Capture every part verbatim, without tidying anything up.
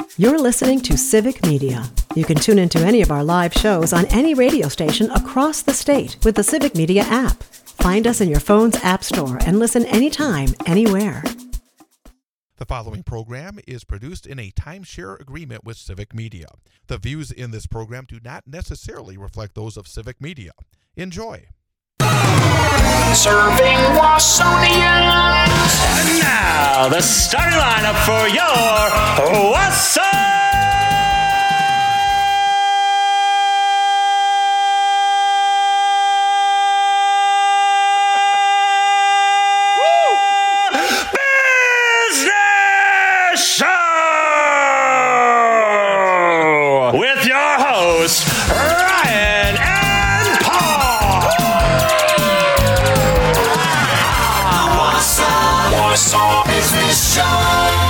You're listening to Civic Media. You can tune into any of our live shows on any radio station across the state with the Civic Media app. Find us in your phone's app store and listen anytime, anywhere. The following program is produced in a timeshare agreement with Civic Media. The views in this program do not necessarily reflect those of Civic Media. Enjoy. Serving Wassonians. And now, the starting lineup for your Wasso! Business Show! With your hosts, Ryan and Paul. Wasso Business Show.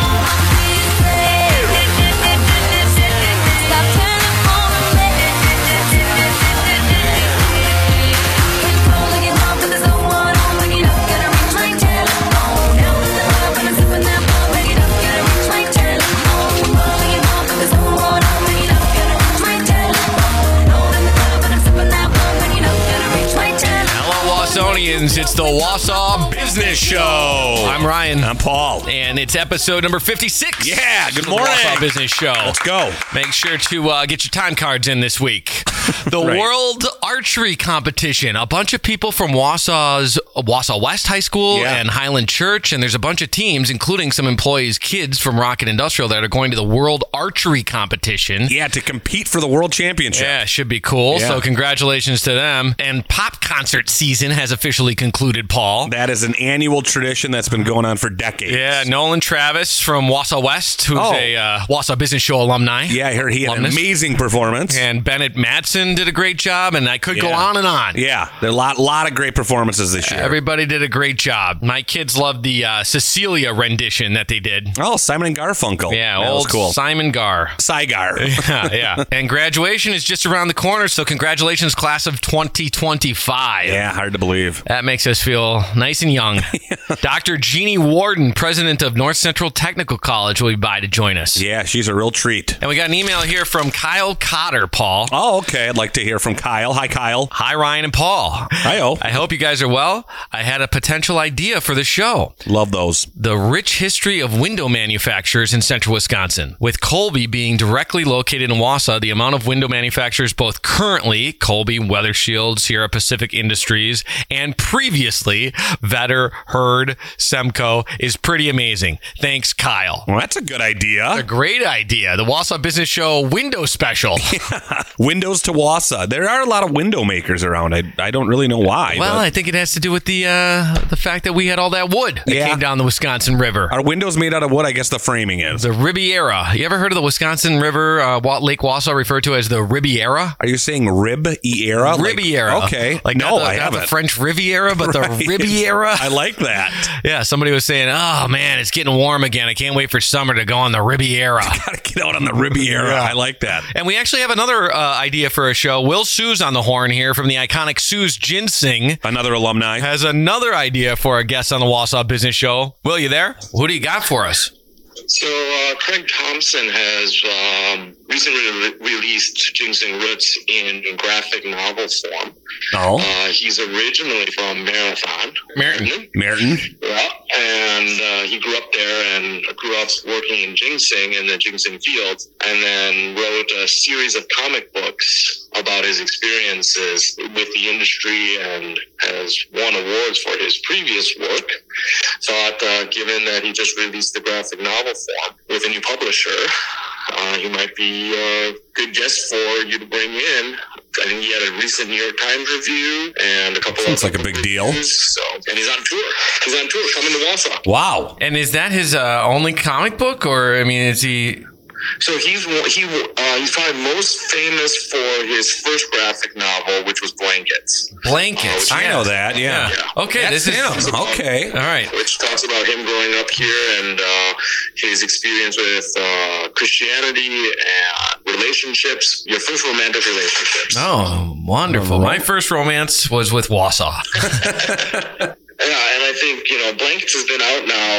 It's the Wasso Business Show. I'm Ryan. I'm Paul. And it's episode number fifty-six. Yeah, good of morning. The Wasso Business Show. Let's go. Make sure to uh, get your time cards in this week. The Right. World Archery Competition. A bunch of people from Wausau's Wausau West High School Yeah. and Highland Church, and there's a bunch of teams, including some employees' kids from Rocket Industrial that are going to the World Archery Competition. Yeah, to compete for the World Championship. Yeah, should be cool. Yeah. So congratulations to them. And pop concert season has officially concluded, Paul. That is an annual tradition that's been going on for decades. Yeah, Nolan Travis from Wausau West, who's Oh. a uh, Wausau Business Show alumni. Yeah, I heard he had Alumnus. an amazing performance. And Bennett Matson did a great job, and I could go Yeah. on and on. Yeah, there are a lot, lot of great performances this year. Everybody did a great job. My kids loved the uh, Cecilia rendition that they did. Oh, Simon and Garfunkel. Yeah, that old was cool. Simon Gar. Saigar. Yeah, yeah. And graduation is just around the corner, so congratulations, class of twenty twenty-five. Yeah, hard to believe. That makes us feel nice and young. Doctor Jeannie Warden, president of North Central Technical College, will be by to join us. Yeah, she's a real treat. And we got an email here from Kyle Cotter, Paul. Oh, okay. I'd like to hear from Kyle. Hi, Kyle. Hi, Ryan and Paul. Hi-oh. I hope you guys are well. I had a potential idea for the show. Love those. The rich history of window manufacturers in central Wisconsin. With Colby being directly located in Wausau, the amount of window manufacturers both currently, Colby, Weather Shield, Sierra Pacific Industries, and previously, Vetter, Hurd, Semco, is pretty amazing. Thanks, Kyle. Well, that's a good idea. A great idea. The Wausau Business Show window special. Windows to Wausau. There are a lot of window makers around. I, I don't really know why. Well, but I think it has to do with the uh, the fact that we had all that wood that Yeah. came down the Wisconsin River. are windows made out of wood? I guess the framing is. The Riviera. You ever heard of the Wisconsin River, uh, Wa- Lake Wausau, referred to as the Riviera? Are you saying Riviera? Like- Riviera. okay. Like no, not the, I not haven't. the French Riviera, but Right. the Riviera. I like that. Yeah, somebody was saying, oh, man, it's getting warm again. I can't wait for summer to go on the Riviera. Gotta get out on the Riviera. I like that. And we actually have another uh, idea for a show. Will Sue's on the horn here from the iconic Sue's Ginseng. Another alumni. Has another idea for a guest on the Wausau Business Show. Will, you there? Who do you got for us? So uh, Craig Thompson has um, recently re- released Ginseng Roots in graphic novel form. Oh. Uh, he's originally from Marathon. Merton. Merton. Yeah, and uh, he grew up there and grew up working in ginseng in the ginseng field, and then wrote a series of comic books about his experiences with the industry and has won awards for his previous work. Thought, uh, given that he just released the graphic novel form with a new publisher, uh, he might be a good guest for you to bring in. I think he had a recent New York Times review and a couple Sounds of like a big deal. reviews. So, and he's on tour. He's on tour coming to Wausau. Wow. And is that his uh, only comic book? Or, I mean, is he... So he's he uh, he's probably most famous for his first graphic novel, which was Blankets. Blankets. Oh, I yeah. know that, yeah. Yeah. Okay, That's this is... him. Okay. All right. Which talks about him growing up here and uh, his experience with uh, Christianity and relationships. Your first romantic relationships. Oh, wonderful. My first romance was with Wausau. Yeah, and I think, you know, Blankets has been out now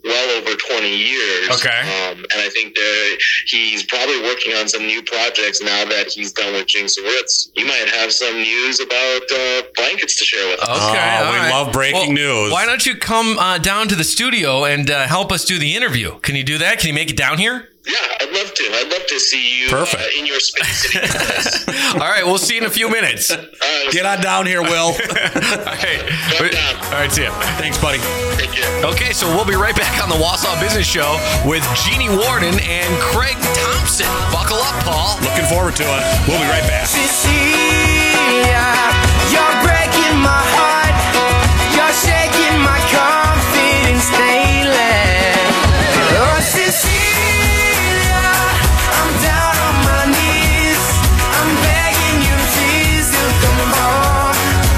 well over twenty years. Okay. Um, and I think that he's probably working on some new projects now that he's done with Jinx and Ritz. You might have some news about uh, blankets to share with us. Okay, Oh, all we right. love breaking Well, news. Why don't you come uh, down to the studio and uh, help us do the interview? Can you do that? Can you make it down here? Yeah, I'd love to. I'd love to see you Perfect. uh, in your space. And in your place. All right, we'll see you in a few minutes. All All right, Get on down here, Will. right. Come down. All right, see ya. Thanks, buddy. Thank you. Okay, so we'll be right back on the Wausau Business Show with Jeannie Warden and Craig Thompson. Buckle up, Paul. Looking forward to it. We'll be right back. Cecilia, you're breaking my heart. You're shaking my confidence daily. Oh, Cecilia, I'm down on my knees. I'm begging you, please, to come home.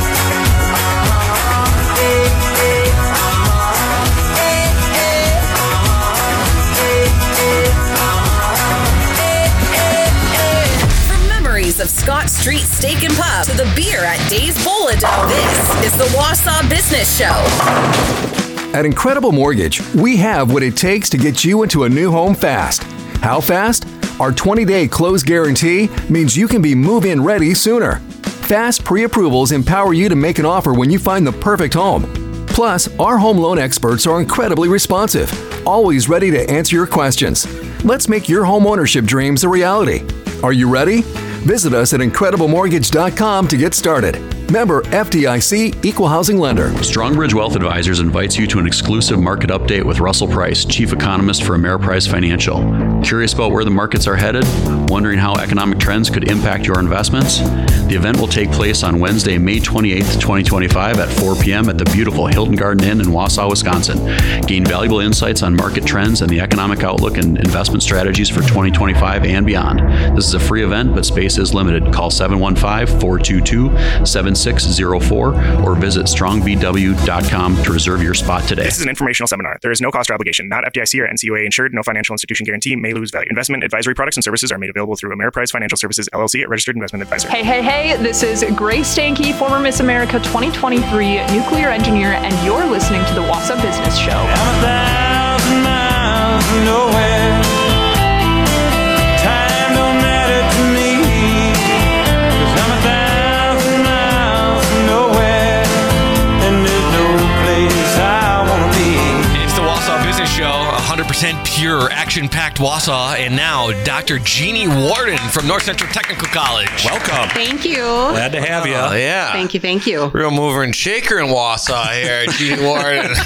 Hey, hey. Hey, hey. Hey, hey. From memories of Scott Street Steak and Pub to the beer at Dave's Bolado, this is the Wausau Business Show. At Incredible Mortgage, we have what it takes to get you into a new home fast. How fast? Our twenty-day close guarantee means you can be move-in ready sooner. Fast pre-approvals empower you to make an offer when you find the perfect home. Plus, our home loan experts are incredibly responsive, always ready to answer your questions. Let's make your home ownership dreams a reality. Are you ready? Visit us at incredible mortgage dot com to get started. Member F D I C Equal Housing Lender. Strongbridge Wealth Advisors invites you to an exclusive market update with Russell Price, Chief Economist for Ameriprise Financial. Curious about where the markets are headed? Wondering how economic trends could impact your investments? The event will take place on Wednesday, May twenty-eighth, twenty twenty-five at four p.m. at the beautiful Hilton Garden Inn in Wausau, Wisconsin. Gain valuable insights on market trends and the economic outlook and investment strategies for twenty twenty-five and beyond. This is a free event, but space is limited. Call seven one five, four two two, seven six zero four or visit strong b w dot com to reserve your spot today. This is an informational seminar. There is no cost or obligation. Not F D I C or N C U A insured. No financial institution guarantee. May lose value. Investment advisory products and services are made available through Ameriprise Financial Services, L L C, a registered investment advisor. Hey, hey, hey. This is Grace Stanke, former Miss America twenty twenty-three nuclear engineer, and you're listening to the Wausau Business Show. I'm a thousand miles from nowhere. Time don't matter to me. 'Cause I'm a thousand miles from nowhere. And there's no place I wanna be. It's the Wausau Business Show, one hundred percent pure, action-packed Wausau, and now Doctor Jeannie Warden from North Central Technical College. Welcome. Thank you. Glad to have you. Oh, yeah. Thank you. Thank you. Real mover and shaker in Wausau here, Jeannie Warden.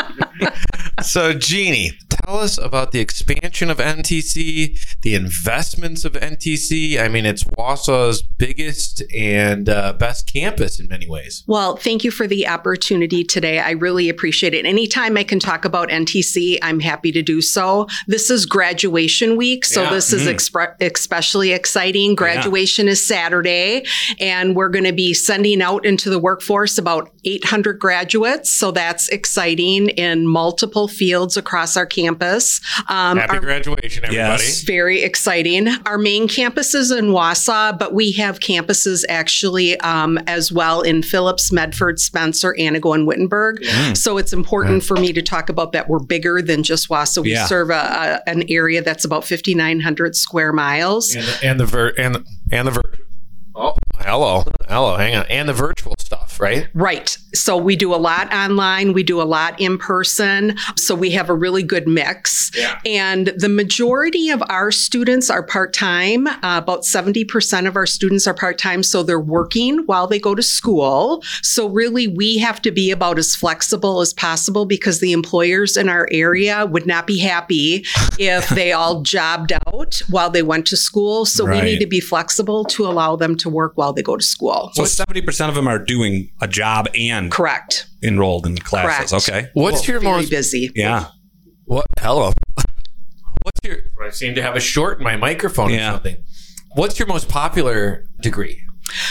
So, Jeannie, tell us about the expansion of N T C, the investments of N T C. I mean, it's Wausau's biggest and uh, best campus in many ways. Well, thank you for the opportunity today. I really appreciate it. Anytime I can talk about N T C, I'm happy to do so. This is graduation week, so Yeah. this is Mm. expre- especially exciting. Graduation is Saturday, and we're going to be sending out into the workforce about eight hundred graduates. So that's exciting in multiple fields across our campus. Um, Happy our- graduation, everybody. Yes. Very exciting. Our main campus is in Wausau, but we have campuses actually um, as well in Phillips, Medford, Spencer, Anago, and Wittenberg. So it's important for me to talk about that we're bigger than just Wausau. We Yeah. serve a, a, an area that's about fifty-nine hundred square miles. And the, and the ver- and the, and the vir- oh, hello, hello, hang on, and the virtual stuff, right? Right. So we do a lot online. We do a lot in person. So we have a really good mix. Yeah. And the majority of our students are part-time. Uh, about seventy percent of our students are part-time. So they're working while they go to school. So really, we have to be about as flexible as possible because the employers in our area would not be happy if they all jobbed out while they went to school. So Right. we need to be flexible to allow them to work while they go to school. So seventy percent of them are doing a job and Correct. enrolled in classes. Correct. Okay. What's your Very most busy. Yeah. what? Hello. What's your? I seem to have a short in my microphone Yeah. or something. What's your most popular degree?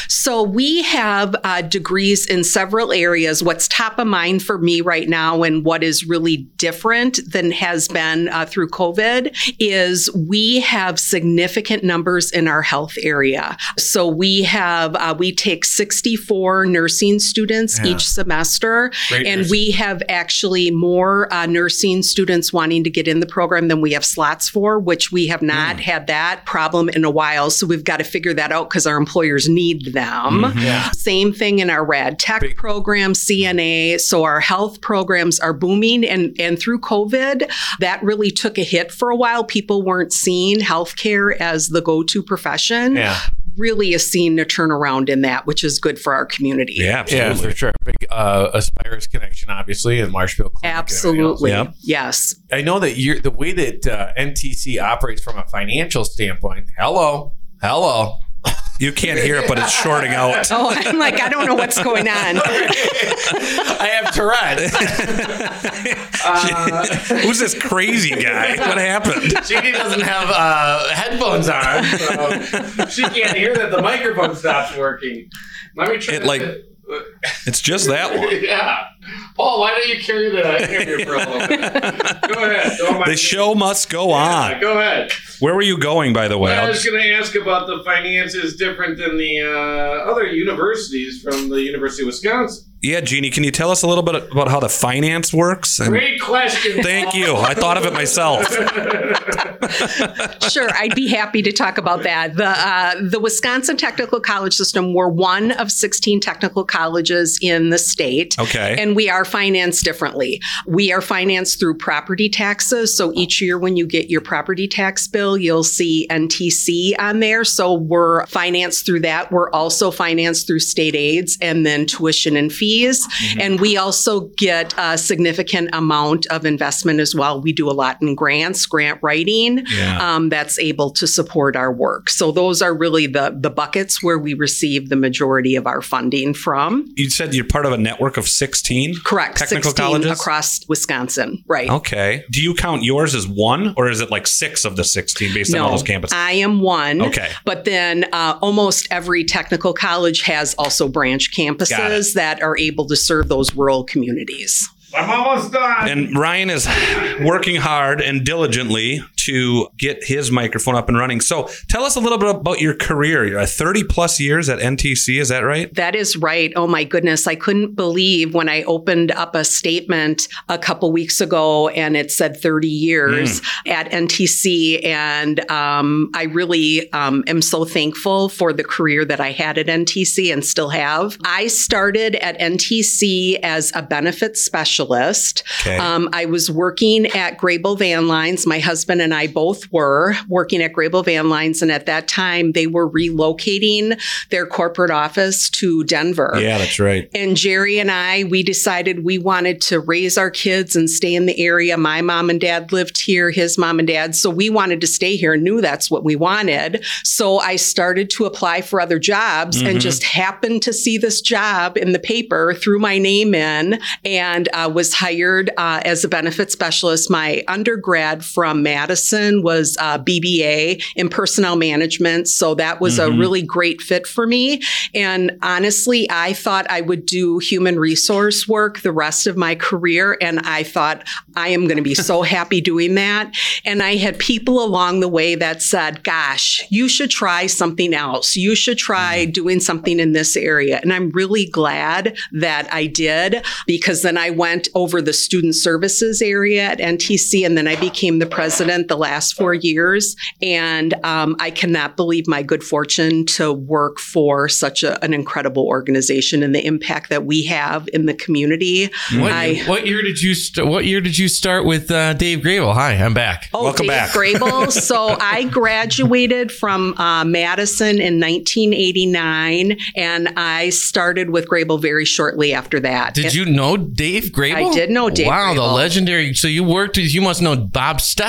So we have uh, degrees in several areas. What's top of mind for me right now and what is really different than has been uh, through COVID is we have significant numbers in our health area. So we have, uh, we take sixty-four nursing students Yeah. each semester, Great and nursing. we have actually more uh, nursing students wanting to get in the program than we have slots for, which we have not had that problem in a while. So we've got to figure that out because our employers need them. Mhm. Yeah. Same thing in our rad tech program, C N A. So our health programs are booming. And, and through COVID, that really took a hit for a while. People weren't seeing healthcare as the go-to profession. Yeah. Really is seeing a turnaround in that, which is good for our community. Yeah, for sure. Big uh, Aspirus connection, obviously, in Marshfield. Clinic and everything else. Absolutely. Yes. I know that you're the way that uh, N T C operates from a financial standpoint. Hello, hello. You can't hear it, but it's shorting out. Oh, I'm like, I don't know what's going on. I have Tourette's. uh, Who's this crazy guy? What happened? Jeannie doesn't have uh, headphones on, so she can't hear that the microphone stops working. Let me try. It like it's just that one. Yeah. Paul, why don't you carry the interview for a little bit? Go ahead. Don't mind The show must go on. Yeah, go ahead. Where were you going, by the way? Well, I I'll was just- going to ask about the finances different than the uh, other universities from the University of Wisconsin. yeah, Jeannie, can you tell us a little bit about how the finance works? And- Great question. Thank you. I thought of it myself. Sure, I'd be happy to talk about that. The uh, the Wisconsin Technical College System, we're one of sixteen technical colleges in the state. Okay. And we are financed differently. We are financed through property taxes. So each year when you get your property tax bill, you'll see N T C on there. So we're financed through that. We're also financed through state aids and then tuition and fees. Mhm. And we also get a significant amount of investment as well. We do a lot in grants, grant writing, Yeah. um, that's able to support our work. So those are really the, the buckets where we receive the majority of our funding from. You said you're part of a network of sixteen? Correct. Technical sixteen colleges? across Wisconsin. Right. Okay. Do you count yours as one, or is it like six of the sixteen based on all those campuses? I am one. Okay. But then uh, almost every technical college has also branch Got campuses that are able to serve those rural communities. I'm almost done. And Ryan is working hard and diligently to get his microphone up and running. So tell us a little bit about your career. You're at thirty plus years at N T C, is that right? That is right. Oh my goodness. I couldn't believe when I opened up a statement a couple weeks ago and it said thirty years Mm. at N T C. And um, I really um, am so thankful for the career that I had at N T C and still have. I started at N T C as a benefits specialist. Okay. Um, I was working at Grable Van Lines. My husband and I both were working at Grable Van Lines. And at that time, they were relocating their corporate office to Denver. Yeah, that's right. And Jerry and I, we decided we wanted to raise our kids and stay in the area. My mom and dad lived here, his mom and dad. So we wanted to stay here, knew that's what we wanted. So I started to apply for other jobs and Mhm. just happened to see this job in the paper, threw my name in, and uh, was hired uh, as a benefit specialist. My undergrad from Madison was uh, B B A in personnel management. So that was Mhm. a really great fit for me. And honestly, I thought I would do human resource work the rest of my career. And I thought I am going to be so happy doing that. And I had people along the way that said, gosh, you should try something else. You should try doing something in this area. And I'm really glad that I did, because then I went over the student services area at N T C, and then I became the president the last four years. And um, I cannot believe my good fortune to work for such a, an incredible organization and the impact that we have in the community. What, I, what year did you st- What year did you start with uh, Dave Grable? Hi, I'm back. Oh, Dave Grable. So I graduated from uh, Madison in nineteen eighty-nine, and I started with Grable very shortly after that. Did you know Dave Grable? I did know Dave Wow, the Grable. legendary. So you worked with, you must know Bob Steffen then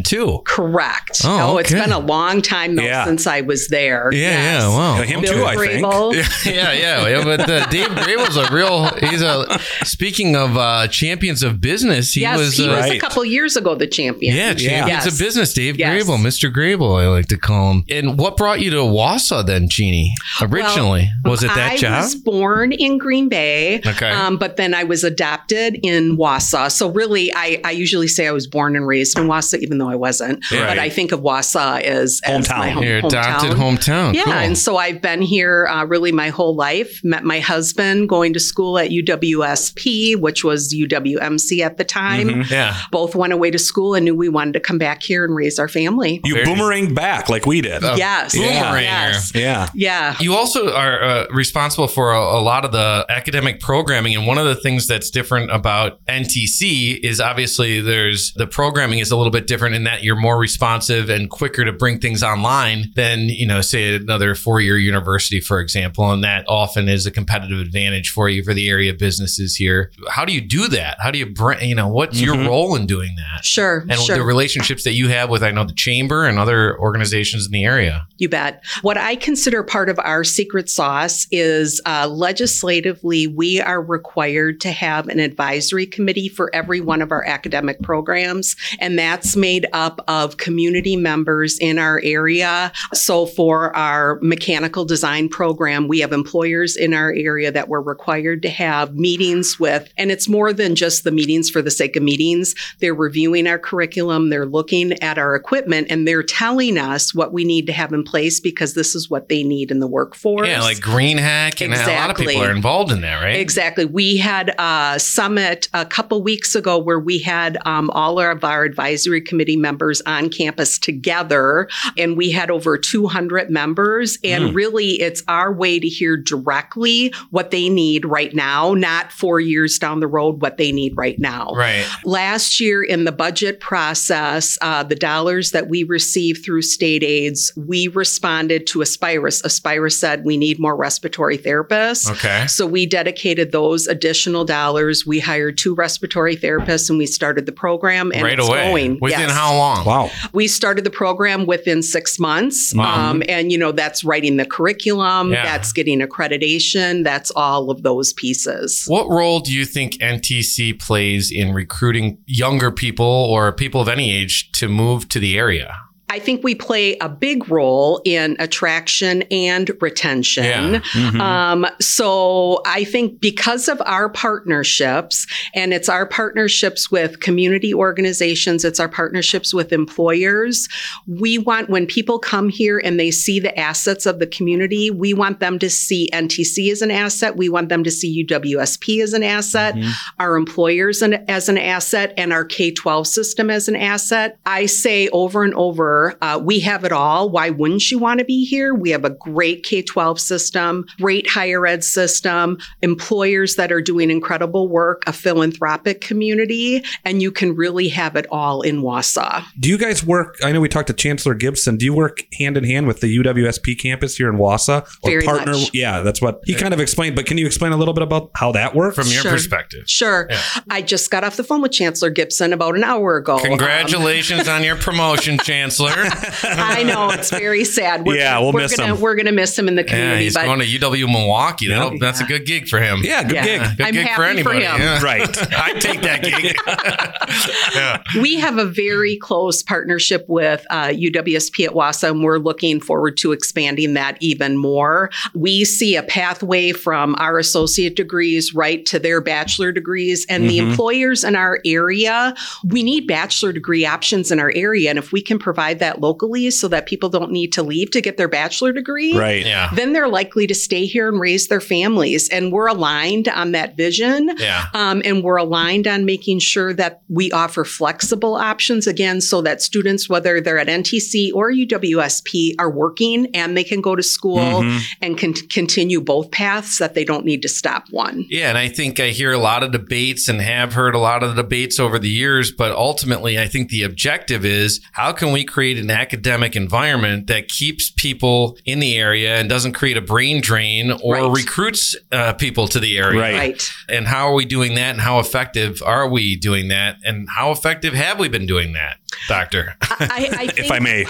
too. Correct. Oh, Oh, it's okay. been a long time though Yeah. since I was there. Yeah, Yes. yeah, wow. Yeah, him Bill too, I Grable. think. yeah, yeah, yeah. But uh, Dave Grable's a real. He's a. Speaking of uh, champions of business, he yes, was. he uh, was a Right. couple years ago the champion. Yeah, champions Yes. of business. Dave Yes. Grable, Mister Grable, I like to call him. And what brought you to Wausau then, Jeannie? Originally, Well, was it that I job? I was born in Green Bay, Okay. um, but then I was adopted in Wausau. So really, I, I usually say I was born and raised in Wausau, even though I wasn't. Right. But I think of Wausau as, as my Hometown. home, Your adopted hometown. hometown. Yeah, Cool. and so I've been here uh, really my whole life. Met my husband going to school at U W S P, which was U W M C at the time. Mhm. Yeah. Both went away to school and knew we wanted to come back here and raise our family. You Very- boomeranged back like we did. yes. Boomeranger. Yes. Yeah. Yeah. You also are uh, responsible for a, a lot of the academic programming. And one of the things that's different about N T C is obviously there's the programming is a little bit different in that you're more responsive and quicker to bring things online than, you know, say another four year university, for example. And that often is a competitive advantage for you for the area businesses here. How do you do that? How do you bring, you know, what's your Mhm. role in doing that? Sure. And sure. the relationships that you have with, I know, the chamber and other organizations in the area. You bet. What I consider part of our secret sauce is uh, legislatively, we are required to have an advisory committee for every one of our academic programs. And that's made up of community members in our area. So for our mechanical design program, we have employers in our area that we're required to have meetings with. And it's more than just the meetings for the sake of meetings. They're reviewing our curriculum, they're looking at our equipment, and they're telling us what we need to have in place because this is what they need in the workforce. Yeah, like Green Hack, and a lot of people Exactly. are involved in that, right? Exactly. We had a summit a couple weeks ago where we had um, all of our advisory committee members on campus together, and we had over two hundred members. And Mm. really, it's our way to hear directly what they need right now, not four years down the road, what they need right now. Right. Last year in the budget process, uh, the dollars that we received through state aids, we responded to Aspirus. Aspirus said we need more respiratory therapists. Okay. So we dedicated those additional dollars. We hired two respiratory therapists and we started the program and Right it's away. going. Within Yes. how long? Wow. We started the program within six months. Wow. Um, and, you know, that's writing the curriculum, Yeah. that's getting accreditation, that's all of those pieces. What role do you think N T C plays in recruiting younger people or people of any age to move to the area? I think we play a big role in attraction and retention. Yeah. Mhm. Um, so I think because of our partnerships, and it's our partnerships with community organizations, it's our partnerships with employers, we want when people come here and they see the assets of the community, we want them to see N T C as an asset. We want them to see U W S P as an asset, Mhm. our employers an, as an asset, and our K twelve system as an asset. I say over and over, uh, we have it all. Why wouldn't you want to be here? We have a great K twelve system, great higher ed system, employers that are doing incredible work, a philanthropic community, and you can really have it all in Wausau. Do you guys work? I know we talked to Chancellor Gibson. Do you work hand in hand with the U W S P campus here in Wausau? Or Very partner? much. Yeah, that's what he kind of explained. But can you explain a little bit about how that works From your Sure. perspective? Sure. Yeah. I just got off the phone with Chancellor Gibson about an hour ago. Um, Congratulations on your promotion, Chancellor. I know it's very sad. We're, Yeah, we'll we're miss gonna, him. We're going to miss him in the Yeah, community. he's but going to U W Milwaukee. That'll, Yeah. That's a good gig for him. Yeah, good Yeah. gig. Good I'm gig for happy for anybody. him. Yeah. Right. I'd take that gig. yeah. we have a very close partnership with uh, U W S P at Wausau, and we're looking forward to expanding that even more. We see a pathway from our associate degrees right to their bachelor degrees, and the Mhm. employers in our area, we need bachelor degree options in our area, and if we can provide that locally so that people don't need to leave to get their bachelor degree, Right. Yeah. then they're likely to stay here and raise their families. And we're aligned on that vision. Yeah. Um, and we're aligned on making sure that we offer flexible options again, so that students, whether they're at N T C or U W S P, are working and they can go to school Mhm. and can continue both paths, that they don't need to stop one. Yeah, and I think I hear a lot of debates and have heard a lot of the debates over the years, but ultimately I think the objective is how can we create create an academic environment that keeps people in the area and doesn't create a brain drain or Right. recruits uh, people to the area. Right. Right. And how are we doing that? And how effective are we doing that? And how effective have we been doing that, Doctor? I, I think, If I may.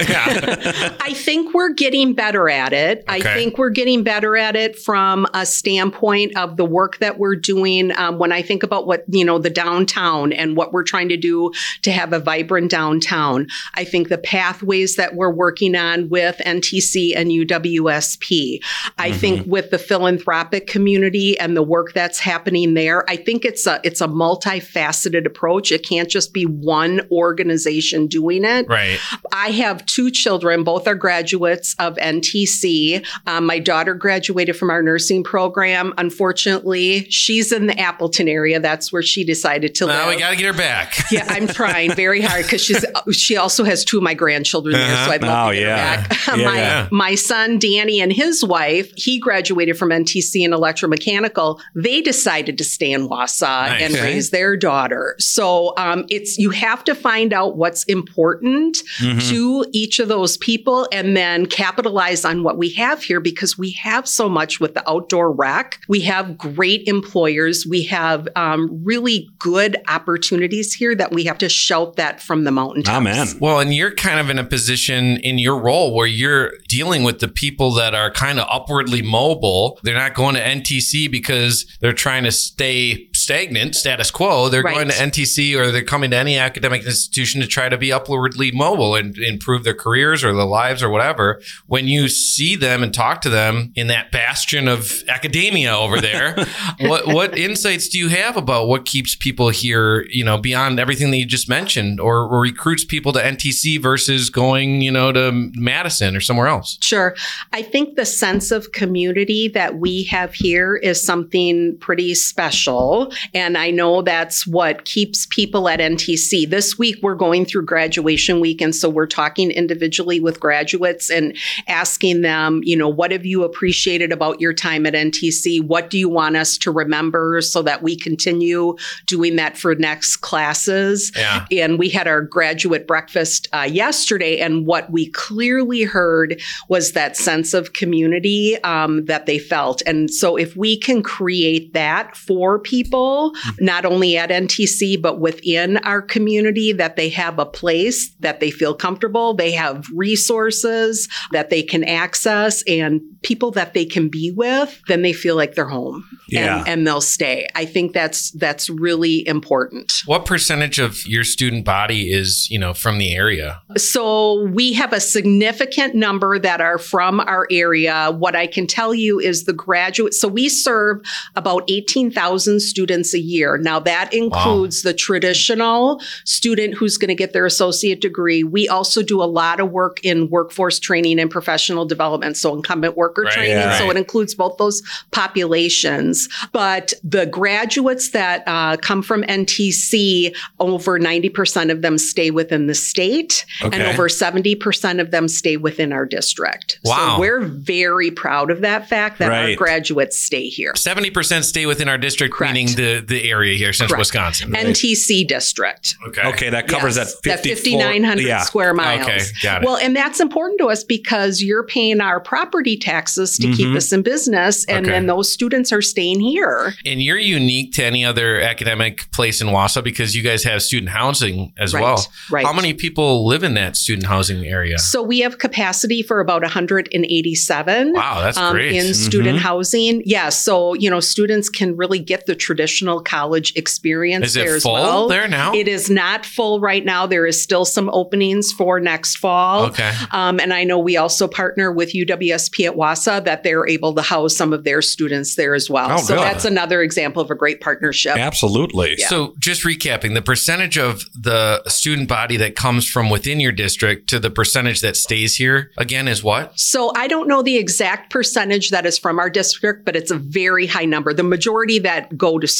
I think we're getting better at it. I Okay. think we're getting better at it from a standpoint of the work that we're doing. Um, when I think about what, you know, the downtown and what we're trying to do to have a vibrant downtown, I think the pathways that we're working on with N T C and U W S P, I Mm-hmm. think with the philanthropic community and the work that's happening there, I think it's a, it's a multifaceted approach. It can't just be one organization doing it. Right. I have two children. Both are graduates of N T C. Um, my daughter graduated from our nursing program. Unfortunately, she's in the Appleton area. That's where she decided to Now live. we got to get her back. Yeah, I'm trying very hard because she's she also has two of my grandchildren there, so I'd love Oh, to get yeah. her back. Yeah, my, yeah. my son Danny and his wife, he graduated from N T C in electromechanical. They decided to stay in Wausau Nice. and Okay. raise their daughter. So um, it's you have to find out what's important Mhm. to each of those people, and then capitalize on what we have here because we have so much with the outdoor rec. We have great employers. We have um, really good opportunities here that we have to shout that from the mountaintops. Amen. Well, and you're kind of in a position in your role where you're dealing with the people that are kind of upwardly mobile. They're not going to N T C because they're trying to stay stagnant, status quo. They're Right. going to N T C or they're coming to any academic institution to try to be upwardly mobile and improve their careers or their lives or whatever. When you see them and talk to them in that bastion of academia over there, what what insights do you have about what keeps people here, you know, beyond everything that you just mentioned, or, or recruits people to N T C versus going, you know, to Madison or somewhere else? Sure. I think the sense of community that we have here is something pretty special. And I know that's what keeps people at N T C. This week, we're going through graduation week. And so we're talking individually with graduates and asking them, you know, what have you appreciated about your time at N T C? What do you want us to remember so that we continue doing that for next classes? Yeah. And we had our graduate breakfast uh, yesterday. And what we clearly heard was that sense of community um, that they felt. And so if we can create that for people, not only at N T C, but within our community, that they have a place that they feel comfortable, they have resources that they can access and people that they can be with, then they feel like they're home Yeah. and, and they'll stay. I think that's that's really important. What percentage of your student body is, you know, from the area? So we have a significant number that are from our area. What I can tell you is the graduate. So we serve about eighteen thousand students a year. Now that includes the traditional student who's going to get their associate degree. We also do a lot of work in workforce training and professional development. So incumbent worker Right, training. yeah, So right. it includes both those populations. But the graduates that uh, come from N T C, over ninety percent of them stay within the state, Okay. and over seventy percent of them stay within our district. Wow. So we're very proud of that fact that our Right. graduates stay here. seventy percent stay within our district, meaning the, the area here, central Correct. Wisconsin. N T C district. Okay. Okay, that covers Yes, that that fifty-four fifty-nine hundred yeah. square miles. Okay, got it. Well, and that's important to us because you're paying our property taxes to keep Mhm. us in business, and Okay. then those students are staying here. And you're unique to any other academic place in Wausau because you guys have student housing as Right, well. right. How many people live in that student housing area? So we have capacity for about one hundred eighty-seven. Wow, that's great. In student Mhm. housing. Yeah. So, you know, students can really get the traditional college experience Is it there as full well. there now? It is not full right now. There is still some openings for next fall. Okay. Um, and I know we also partner with U W S P at Wausau that they're able to house some of their students there as well. Oh, so good. that's another example of a great partnership. Absolutely. Yeah. So just recapping, the percentage of the student body that comes from within your district to the percentage that stays here again is what? So I don't know the exact percentage that is from our district, but it's a very high number. The majority that go to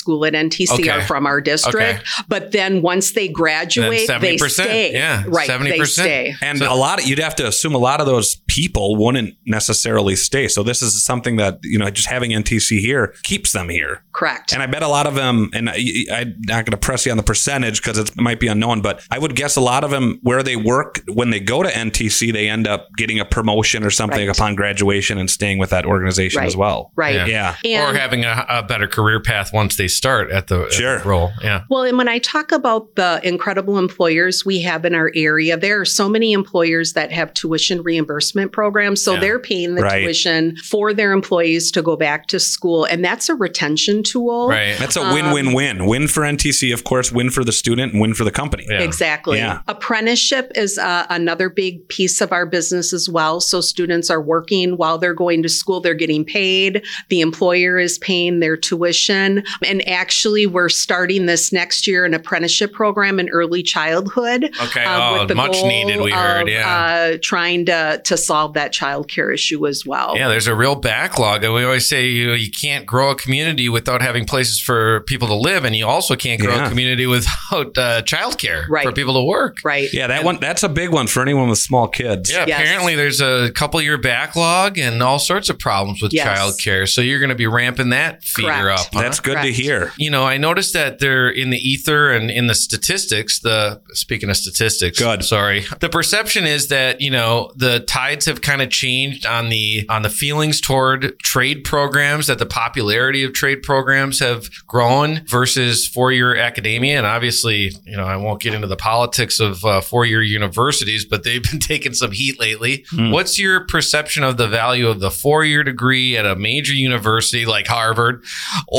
school at N T C Okay. are from our district. Okay. But then once they graduate, Then they seventy percent. stay. Yeah, right. seventy percent. They stay. And a lot of, you'd have to assume a lot of those people wouldn't necessarily stay. So this is something that, you know, just having N T C here keeps them here. Correct. And I bet a lot of them, and I, I'm not going to press you on the percentage because it might be unknown, but I would guess a lot of them where they work, when they go to N T C, they end up getting a promotion or something Right. upon graduation and staying with that organization Right. as well. Right. Yeah. And- or having a, a better career path once they start at the, Sure. at the role. Yeah. Well, and when I talk about the incredible employers we have in our area, there are so many employers that have tuition reimbursement programs. So Yeah. they're paying the Right. tuition for their employees to go back to school. And that's a retention tool. Right. That's a Um, win-win-win. Win for N T C, of course, win for the student and win for the company. Yeah. Exactly. Yeah. Apprenticeship is uh, another big piece of our business as well. So students are working while they're going to school, they're getting paid. The employer is paying their tuition. And actually, we're starting this next year an apprenticeship program in early childhood. Okay. uh, Oh, much goal needed, we heard, of, yeah. Uh, trying to, to solve that childcare issue as well. Yeah, there's a real backlog. And we always say you, you can't grow a community without having places for people to live. And you also can't grow Yeah. a community without uh, childcare Right. for people to work. Right. Yeah, that one, that's a big one for anyone with small kids. Yeah, Yes. apparently there's a couple year backlog and all sorts of problems with Yes. childcare. So you're going to be ramping that feeder Correct. up. huh? That's good to Correct. hear. You know, I noticed that they're in the ether and in the statistics, the speaking of statistics, Good. sorry. The perception is that, you know, the tides have kind of changed on the on the feelings toward trade programs, that the popularity of trade programs have grown versus four-year academia. And obviously, you know, I won't get into the politics of uh, four-year universities, but they've been taking some heat lately. Hmm. What's your perception of the value of the four-year degree at a major university like Harvard or,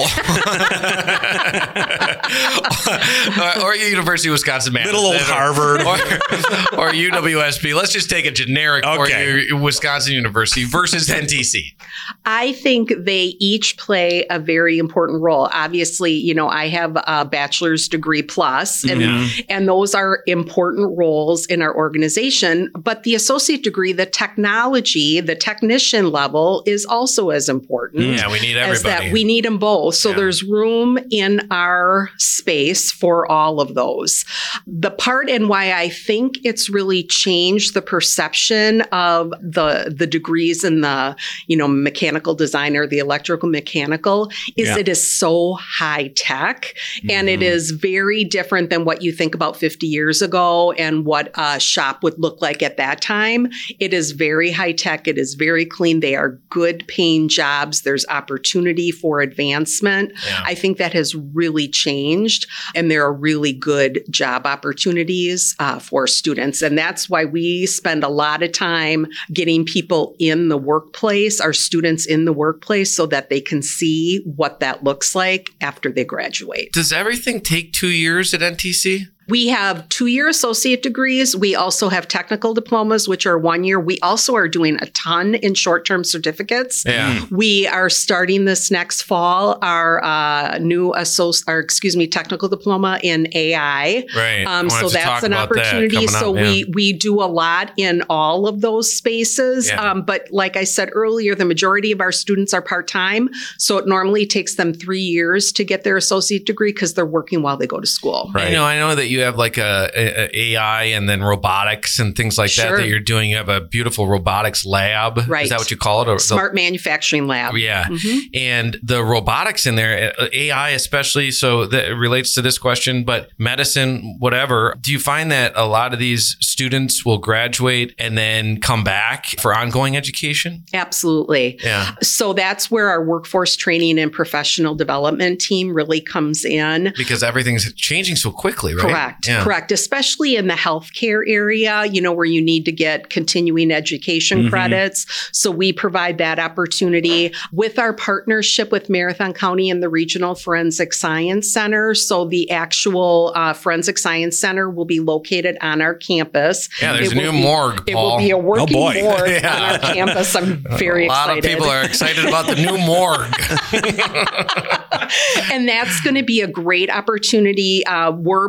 or University of Wisconsin-Madison? Little old Harvard. Or, or U W S P. Let's just take a generic Okay. four-year Wisconsin University versus N T C. I think they each play a very important role. Obviously, you know, I have a bachelor's degree plus, and, Mm-hmm. and those are important roles in our organization. But the associate degree, the technology, the technician level is also as important. Yeah, we need as everybody. that. We need them both. So Yeah. there's room in our space for all of those. The part and why I think it's really changed the perception of the the degrees in the, you know, mechanical design or the electrical mechanical is Yeah. it is so high tech and it is very different than what you think about fifty years ago and what a shop would look like at that time. It is very high tech. It is very clean. They are good paying jobs. There's opportunity for advancement. Yeah. I think that has really changed and there are really good job opportunities uh, for students. And that's why we spend a lot of time getting people in the workplace, our students in the workplace, so that they can see what that looks like after they graduate. Does everything take two years at N T C? We have two-year associate degrees. We also have technical diplomas, which are one year. We also are doing a ton in short-term certificates. Yeah. We are starting this next fall our uh, new associ- or excuse me, technical diploma in A I. Right. I Um, wanted so to that's talk an about that opportunity. coming So up, we yeah. we do a lot in all of those spaces. Yeah. Um, but like I said earlier, the majority of our students are part-time. So it normally takes them three years to get their associate degree because they're working while they go to school. You know, I know that you have like a, a, a AI and then robotics and things like that Sure. that you're doing. You have a beautiful robotics lab. Right. Is that what you call it? Or the- Smart manufacturing lab. Yeah. Mhm. And the robotics in there, uh, A I especially, so that it relates to this question, but medicine, whatever. Do you find that a lot of these students will graduate and then come back for ongoing education? Absolutely. Yeah. So that's where our workforce training and professional development team really comes in. Because everything's changing so quickly, right? Correct. Yeah. Correct. Especially in the healthcare area, you know, where you need to get continuing education Mhm. credits. So we provide that opportunity with our partnership with Marathon County and the Regional Forensic Science Center. So the actual uh, Forensic Science Center will be located on our campus. Yeah, there's It a will new be- morgue, It Paul. will be a working Oh, boy. morgue Yeah. on our campus. I'm very a lot excited. of people are excited about the new morgue. And that's going to be a great opportunity. Uh, we're providing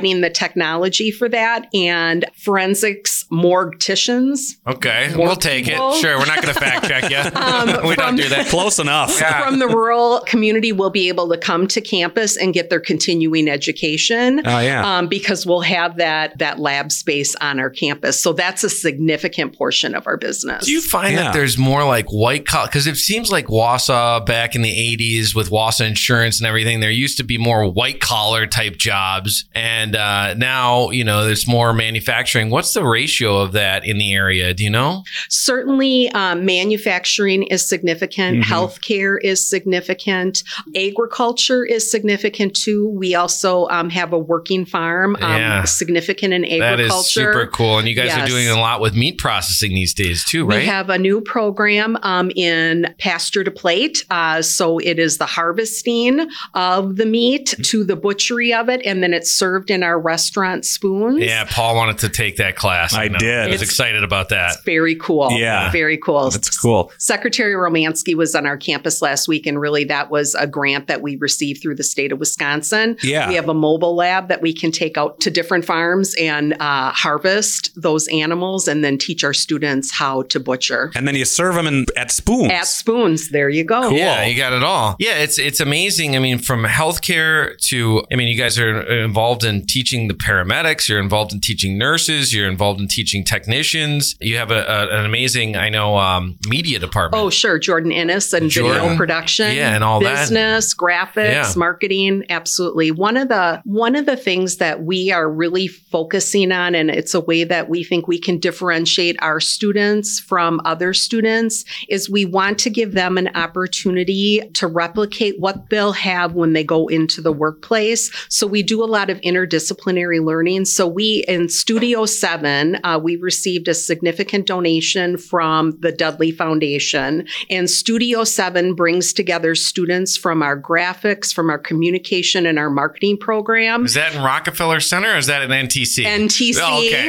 providing the technology for that, and forensics morticians. Okay, More we'll take people. it. Sure, we're not going to fact check you. Um, we don't do that. Close enough. Yeah. From the rural community will be able to come to campus and get their continuing education. Oh, yeah. Um, because we'll have that that lab space on our campus. So that's a significant portion of our business. Do you find Yeah. that there's more like white collar? Because it seems like Wausau back in the eighties with Wausau Insurance and everything, there used to be more white collar type jobs. And uh, now, you know, there's more manufacturing. What's the ratio of that in the area? Do you know? Certainly, um, manufacturing is significant. Mhm. Healthcare is significant. Agriculture is significant too. We also um, have a working farm, um, Yeah. significant in That agriculture. is super cool. And you guys are Yes. doing a lot with meat processing these days too, right? We have a new program um, in pasture to plate. Uh, so it is the harvesting of the meat to the butchery of it, and then it's served in our restaurant spoons. Yeah, Paul wanted to take that class. I know. did. I was It's- excited about that. Very cool. Yeah. Very cool. That's cool. Secretary Romansky was on our campus last week, and really that was a grant that we received through the state of Wisconsin. Yeah. We have a mobile lab that we can take out to different farms and uh, harvest those animals and then teach our students how to butcher. And then you serve them in, at spoons. At spoons. There you go. Yeah, you got it all. Yeah, it's it's amazing. I mean, from healthcare to, I mean, you guys are involved in teaching the paramedics. You're involved in teaching nurses. You're involved in teaching technicians. You have a, a, an amazing, I know, um, media department. Oh, sure. Jordan Ennis and Jordan. video production. Yeah, and all that. business, graphics, Yeah. marketing. Absolutely. One of the one of the things that we are really focusing on, and it's a way that we think we can differentiate our students from other students, is we want to give them an opportunity to replicate what they'll have when they go into the workplace. So we do a lot of interdisciplinary learning. So we, in Studio seven, uh, we received a significant donation from the Dudley Foundation. And Studio seven brings together students from our graphics, from our communication and our marketing program. Is that in Rockefeller Center or is that in N T C? N T C. Oh, okay.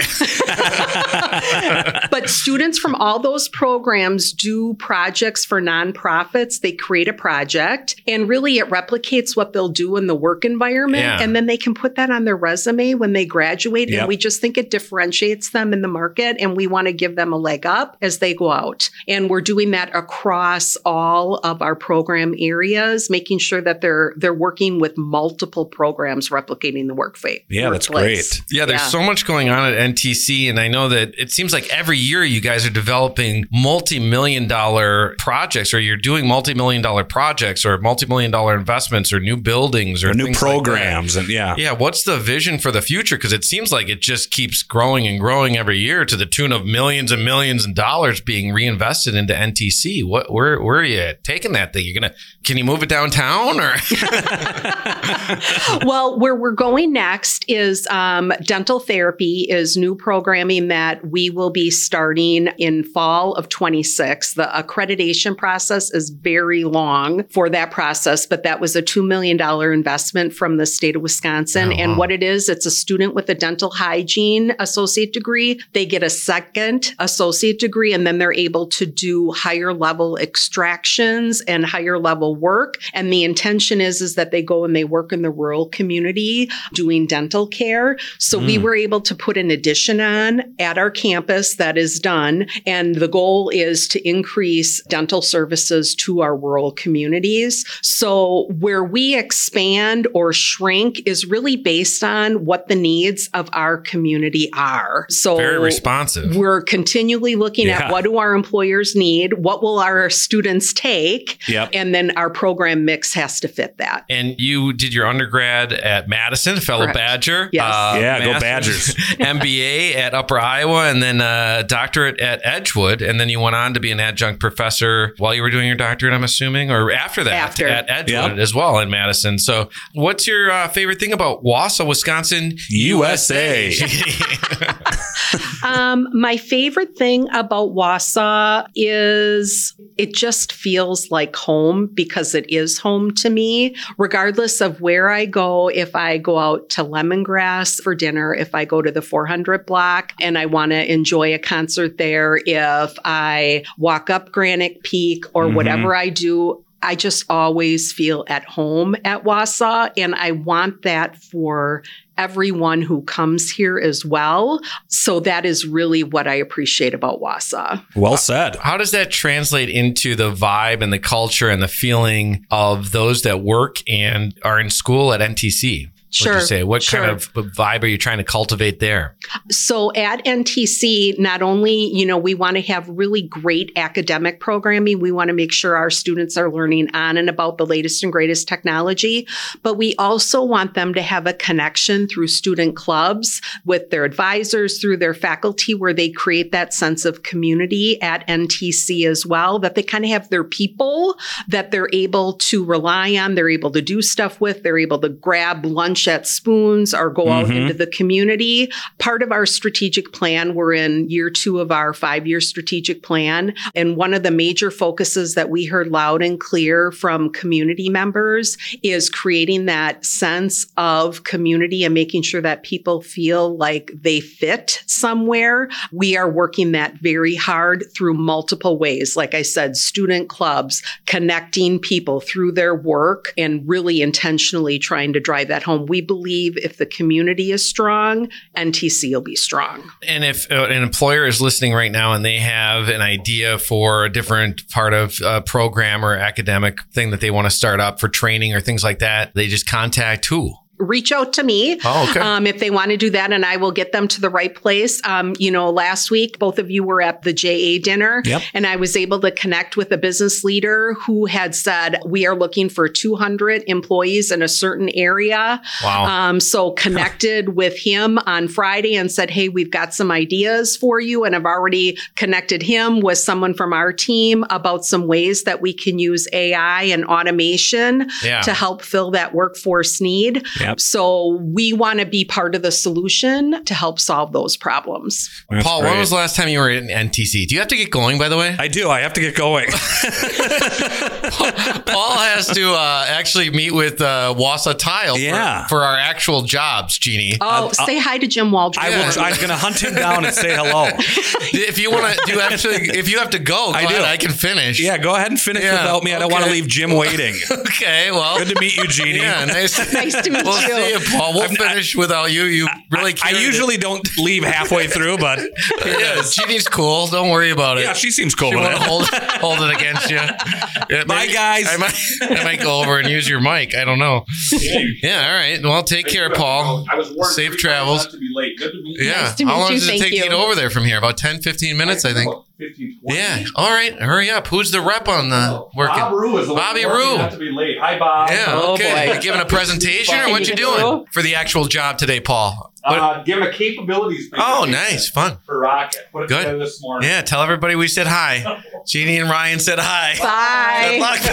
But students from all those programs do projects for nonprofits. They create a project, and really it replicates what they'll do in the work environment. Yeah. And then they can put that on their resume when they graduate. Yep. And we just think it differentiates them in the market, and we want to give them a leg up as they go out. And we're doing that across all of our program areas, making sure that they're they're working with multiple programs replicating the work fa- Yeah, that's workplace. great. Yeah, there's Yeah. so much going on at N T C, and I know that it seems like every year you guys are developing multi-million dollar projects, or you're doing multi-million dollar projects, or multi-million dollar investments, or new buildings, or, Or new things like that. programs. And yeah. Yeah, what's the vision for the future? Because it seems like it just keeps growing and growing every year to the tune of millions and millions of dollars being reinvested into N T C. What, where, where are you taking that thing? You're gonna, can you move it downtown or? Well, where we're going next is um, dental therapy is new programming that we will be starting in fall of twenty-six. The accreditation process is very long for that process, but that was a two million dollars investment from the state of Wisconsin. Oh, and wow. what it is, it's a student with a dental hygiene associate degree. They get a second associate degree, and then they're able to do higher level extractions and higher level work. And the intention is, is that they go and they work in the rural community doing dental care. So we Mm. were able to put an addition on at our campus that is done. And the goal is to increase dental services to our rural communities. So where we expand or shrink is really based on what the needs of our community are. So Very responsive. we're continually looking Yeah. at what do our employers need? What will our students take? Yep. And then our program mix has to fit that. And you did your undergrad at Madison, fellow Correct. Badger. Yes. Yeah, go master's, Badgers. M B A at Upper Iowa, and then a doctorate at Edgewood. And then you went on to be an adjunct professor while you were doing your doctorate, I'm assuming, or after that After. at Edgewood Yeah. as well in Madison. So what's your uh, favorite thing about Wausau, Wisconsin, U S A? Um, my favorite thing about Wausau is it just feels like home because it is home to me, regardless of where I go. If I go out to Lemongrass for dinner, if I go to the four hundred block and I want to enjoy a concert there, if I walk up Granite Peak or Mhm. whatever I do, I just always feel at home at Wausau, and I want that for everyone who comes here as well. So that is really what I appreciate about Wausau. Well said. How does that translate into the vibe and the culture and the feeling of those that work and are in school at N T C? Sure. What'd you say? What sure. kind of vibe are you trying to cultivate there? So at N T C, not only, you know, we want to have really great academic programming, we want to make sure our students are learning on and about the latest and greatest technology, but we also want them to have a connection through student clubs with their advisors, through their faculty, where they create that sense of community at N T C as well, that they kind of have their people that they're able to rely on, they're able to do stuff with, they're able to grab lunch at Spoons or go out Mm-hmm. into the community. Part of our strategic plan, we're in year two of our five-year strategic plan. And one of the major focuses that we heard loud and clear from community members is creating that sense of community and making sure that people feel like they fit somewhere. We are working that very hard through multiple ways. Like I said, student clubs, connecting people through their work, and really intentionally trying to drive that home. We believe if the community is strong, N T C will be strong. And if uh, an employer is listening right now and they have an idea for a different part of a program or academic thing that they want to start up for training or things like that, they just contact who? Reach out to me oh, okay. um, if they want to do that, and I will get them to the right place. Um, you know, last week, both of you were at the J A dinner, Yep. and I was able to connect with a business leader who had said, we are looking for two hundred employees in a certain area. Wow. Um, so connected with him on Friday and said, hey, we've got some ideas for you. And I've already connected him with someone from our team about some ways that we can use A I and automation Yeah. to help fill that workforce need. Yep. So we want to be part of the solution to help solve those problems. That's Paul, great. when was the last time you were in N T C? Do you have to get going, by the way? I do. I have to get going. Paul has to uh, actually meet with uh, Wausau Tile Yeah. for, for our actual jobs, Jeannie. Oh, say hi to Jim Waldron. I will. I'm going to hunt him down and say hello. If you want to do actually, if you have to go, go I do. ahead, I can finish. Yeah, go ahead and finish Yeah, without me. I don't okay. want to leave Jim waiting. Okay, well. Good to meet you, Jeannie. Yeah, nice. Nice to meet we'll you. see you, Paul. We'll I'm- finish without you. You really I carried usually it. don't leave halfway through, but Yeah, Jeannie's cool. Don't worry about it. yeah, she seems cool She with won't it. hold, hold it against you. Yeah, Bye, maybe- guys. I might, I might go over and use your mic. I don't know. Yeah, all right. Well, take care, Paul. I was warned Safe three travels. times not to be late. Good to meet you. Yeah. Nice to How meet long you. does it Thank take to you. get over there from here? About ten, fifteen minutes, I think. fifteen, twenty. Yeah. All right. Hurry up. Who's the rep on the working? Bob Rue is the Bobby one Rue. not to be late. Hi, Bob. Yeah. Oh, Okay. boy. You giving a presentation or what you doing for the actual job today, Paul? What- Uh, give him a capabilities. Oh, presentation nice. Fun. For Rocket. Put it Good. together this morning. Yeah. Tell everybody we said hi. Jeannie and Ryan said hi. Bye. Good luck,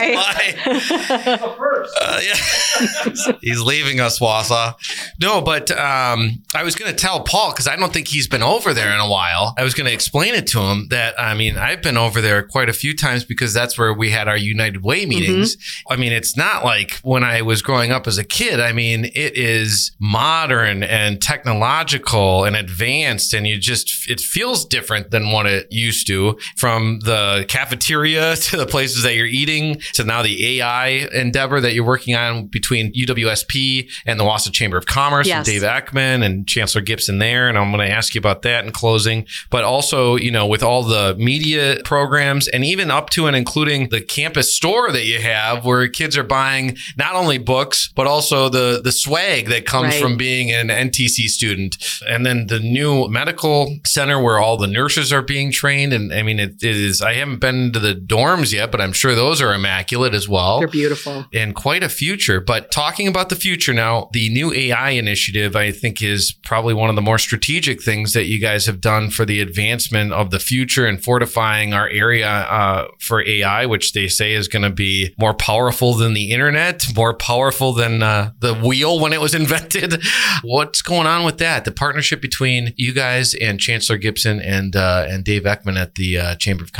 Paul. Bye. Bye. So first, Uh, yeah. He's leaving us, Wausau. No, but um, I was going to tell Paul, because I don't think he's been over there in a while. I was going to explain it to him that, I mean, I've been over there quite a few times because that's where we had our United Way meetings. Mm-hmm. I mean, it's not like when I was growing up as a kid. I mean, it is modern and technological and advanced, and you just, it feels different than what it used to, from the cafeteria to the places that you're eating to now the A I endeavor that you're working on between U W S P and the Wausau Chamber of Commerce Yes. and Dave Ekman and Chancellor Gibson there. And I'm going to ask you about that in closing, but also, you know, with all the media programs and even up to and including the campus store that you have where kids are buying not only books, but also the, the swag that comes Right. from being an N T C student. And then the new medical center where all the nurses are being trained. And I mean, it, it is, I haven't been to the dorms yet, but I'm sure those are immaculate as well. They're beautiful. And quite a future. But talking about the future now, the new A I initiative, I think, is probably one of the more strategic things that you guys have done for the advancement of the future and fortifying our area uh, for A I, which they say is going to be more powerful than the internet, more powerful than uh, the wheel when it was invented. What's going on with that? The partnership between you guys and Chancellor Gibson and uh, and Dave Ekman at the uh, Chamber of Commerce.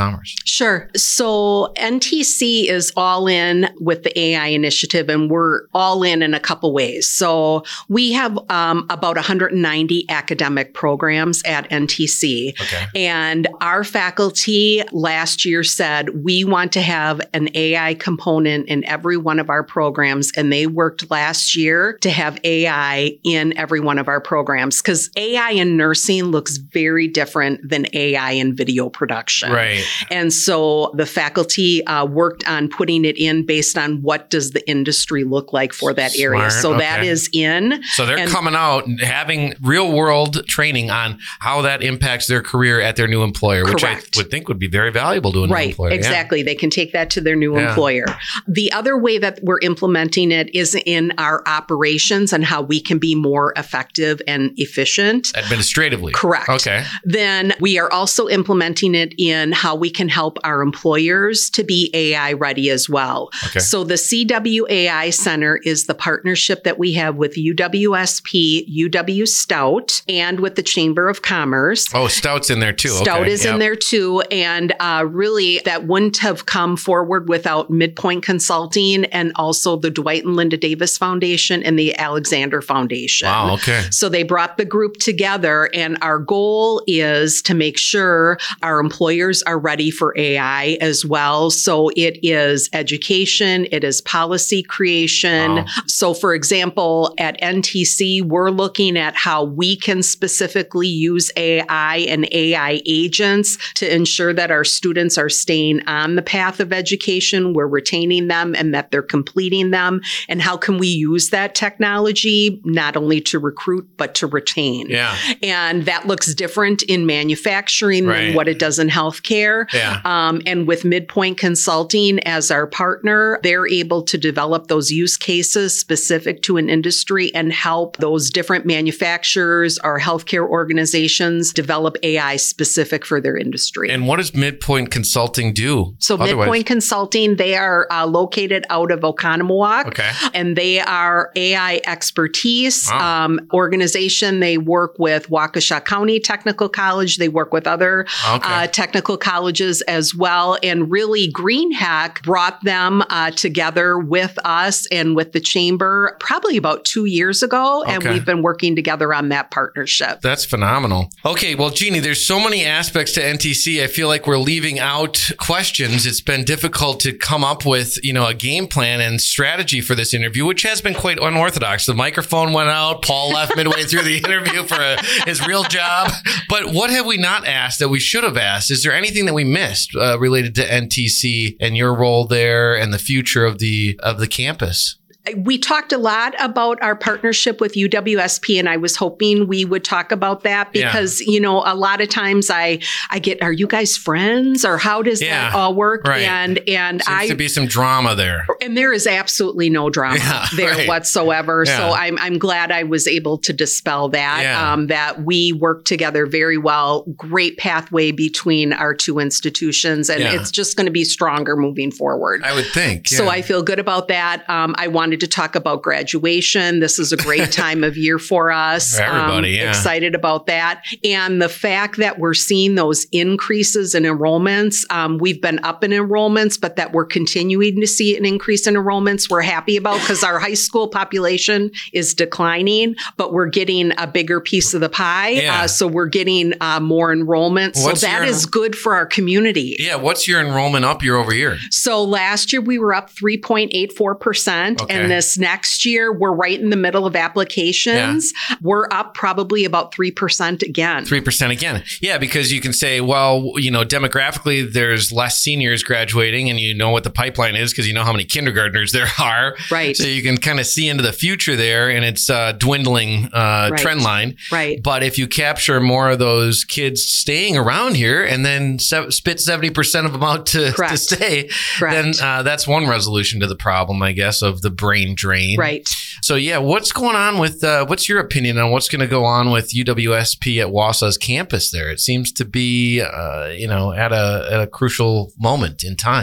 Commerce? Sure. So N T C is all in with the A I initiative, and we're all in in a couple ways. So we have um, about one hundred ninety academic programs at N T C. Okay. And our faculty last year said, we want to have an A I component in every one of our programs. And they worked last year to have A I in every one of our programs, because A I in nursing looks very different than A I in video production. Right. And so the faculty uh, worked on putting it in based on what does the industry look like for that area. Smart. So Okay. that is in. So they're And- coming out and having real world training on how that impacts their career at their new employer, which Correct. I would think would be very valuable to a new Right, employer. Yeah. exactly. They can take that to their new Yeah. employer. The other way that we're implementing it is in our operations and how we can be more effective and efficient. Administratively. Correct. Okay. Then we are also implementing it in how we can help our employers to be A I ready as well. Okay. So the C W A I Center is the partnership that we have with U W S P, U W Stout, and with the Chamber of Commerce. Oh, Stout's in there too. Stout okay. is in Yep. there too. And uh, really, that wouldn't have come forward without Midpoint Consulting and also the Dwight and Linda Davis Foundation and the Alexander Foundation. Wow, okay. So they brought the group together, and our goal is to make sure our employers are ready for A I as well. So it is education, it is policy creation. Wow. So, for example, at N T C, we're looking at how we can specifically use A I and A I agents to ensure that our students are staying on the path of education, we're retaining them, and that they're completing them. And how can we use that technology not only to recruit, but to retain? Yeah. And that looks different in manufacturing Right. than what it does in healthcare. Yeah. Um, and with Midpoint Consulting as our partner, they're able to develop those use cases specific to an industry and help those different manufacturers or healthcare organizations develop A I specific for their industry. And what does Midpoint Consulting do? So otherwise? Midpoint Consulting, they are uh, located out of Oconomowoc. Okay. And they are A I expertise Wow. um, organization. They work with Waukesha County Technical College. They work with other Okay. uh, technical colleges as well. And really, GreenHack brought them uh, together with us and with the chamber probably about two years ago. And Okay. we've been working together on that partnership. That's phenomenal. Okay, well, Jeannie, there's so many aspects to N T C. I feel like we're leaving out questions. It's been difficult to come up with, you know, a game plan and strategy for this interview, which has been quite unorthodox. The microphone went out. Paul left midway through the interview for a, his real job. But what have we not asked that we should have asked? Is there anything that we missed uh, related to N T C and your role there and the future of the of the campus? We talked a lot about our partnership with U W S P, and I was hoping we would talk about that because, Yeah. you know, a lot of times I, I get, are you guys friends or how does Yeah, that all work? right. And, and Seems I, to be some drama there. and there is absolutely no drama Yeah, there right. whatsoever. Yeah. So I'm, I'm glad I was able to dispel that, Yeah. um, that we work together very well. Great pathway between our two institutions, and Yeah. it's just going to be stronger moving forward. I would think. So yeah. I feel good about that. Um, I wanted to talk about graduation. This is a great time of year for us. For everybody, Um, yeah. Excited about that. And the fact that we're seeing those increases in enrollments, um, we've been up in enrollments, but that we're continuing to see an increase in enrollments, we're happy about because our high school population is declining, but we're getting a bigger piece of the pie. Yeah. Uh, so we're getting uh, more enrollment. What's so that your- is good for our community. Yeah, what's your enrollment up year over year? So last year we were up three point eight four percent. Okay. And this next year we're right in the middle of applications. We're up probably about three percent again. three percent again. Yeah, because you can say, well, you know, demographically, there's less seniors graduating, and you know what the pipeline is because you know how many kindergartners there are. Right. So you can kind of see into the future there, and it's a dwindling uh, Right. trend line. Right. But if you capture more of those kids staying around here and then se- spit seventy percent of them out to, to Correct. stay, Correct. then uh, that's one resolution to the problem, I guess, of the brain drain. Right. So, yeah, what's going on with, uh, what's your opinion on what's going to go on with U W S P at Wausau's campus there? It seems to be, uh, you know, at a, at a crucial moment in time.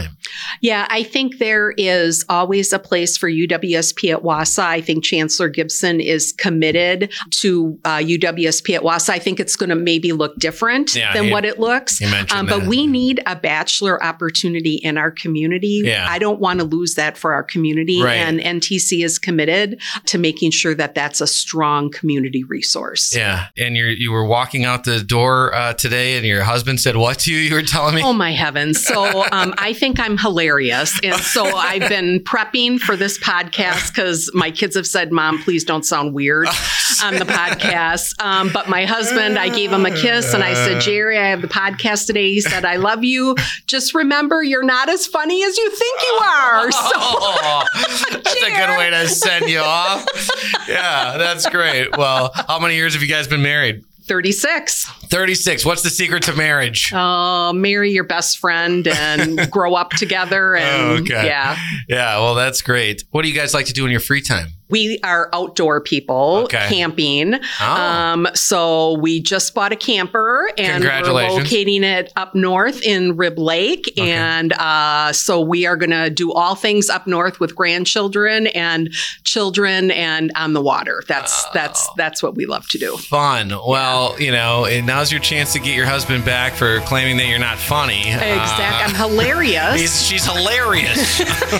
Yeah, I think there is always a place for U W S P at Wausau. I think Chancellor Gibson is committed to uh, U W S P at Wausau. I think it's going to maybe look different Yeah, than he- what it looks. he mentioned Um, but that. we need a bachelor opportunity in our community. Yeah. I don't want to lose that for our community. Right. And N T C is committed to making sure that that's a strong community resource. Yeah. And you you were walking out the door uh, today and your husband said what to you? You were telling me? Oh my heavens. So um, I think I'm hilarious. And so I've been prepping for this podcast because my kids have said, Mom, please don't sound weird on the podcast. Um, but my husband, I gave him a kiss and I said, Jerry, I have the podcast today. He said, I love you. Just remember, you're not as funny as you think you are. So Oh, that's a good way to send you off. Yeah, that's great. Well, how many years have you guys been married? thirty-six. thirty-six. What's the secret to marriage? Uh, marry your best friend and grow up together. And Okay. yeah. Yeah, well, that's great. What do you guys like to do in your free time? We are outdoor people, Okay. camping. Oh. Um, so we just bought a camper and we're Congratulations. locating it up north in Rib Lake. And uh, so we are going to do all things up north with grandchildren and children and on the water. That's that's that's what we love to do. Fun. Well, you know, and now's your chance to get your husband back for claiming that you're not funny. Exactly. Uh, I'm hilarious. He's, she's hilarious.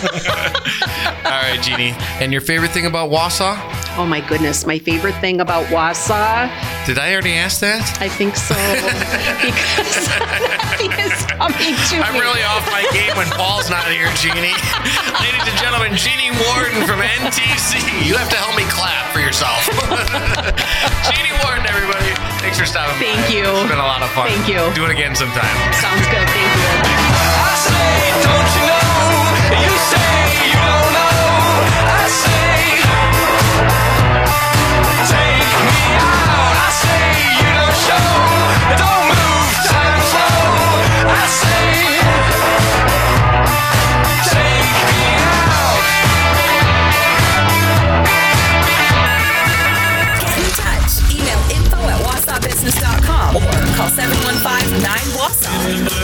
All right, Jeannie. And your favorite thing about Wausau? Oh my goodness. My favorite thing about Wausau, Did I already ask that? I think so, because nothing is coming to I'm me. really off my game when Paul's not here, Jeannie. Ladies and gentlemen, Jeannie Warden from N T C. You have to help me clap for yourself. Jeannie Warden, everybody. Thanks for stopping by. Thank you. It's been a lot of fun. Thank you. Do it again sometime. Sounds good. Thank you. I say, don't you know? You say you don't know. I say, take me out. I say, you don't show. Don't move, time slow. I say, take me out. Get in touch. Email info at wausau business dot com or call seven one five nine Wausau.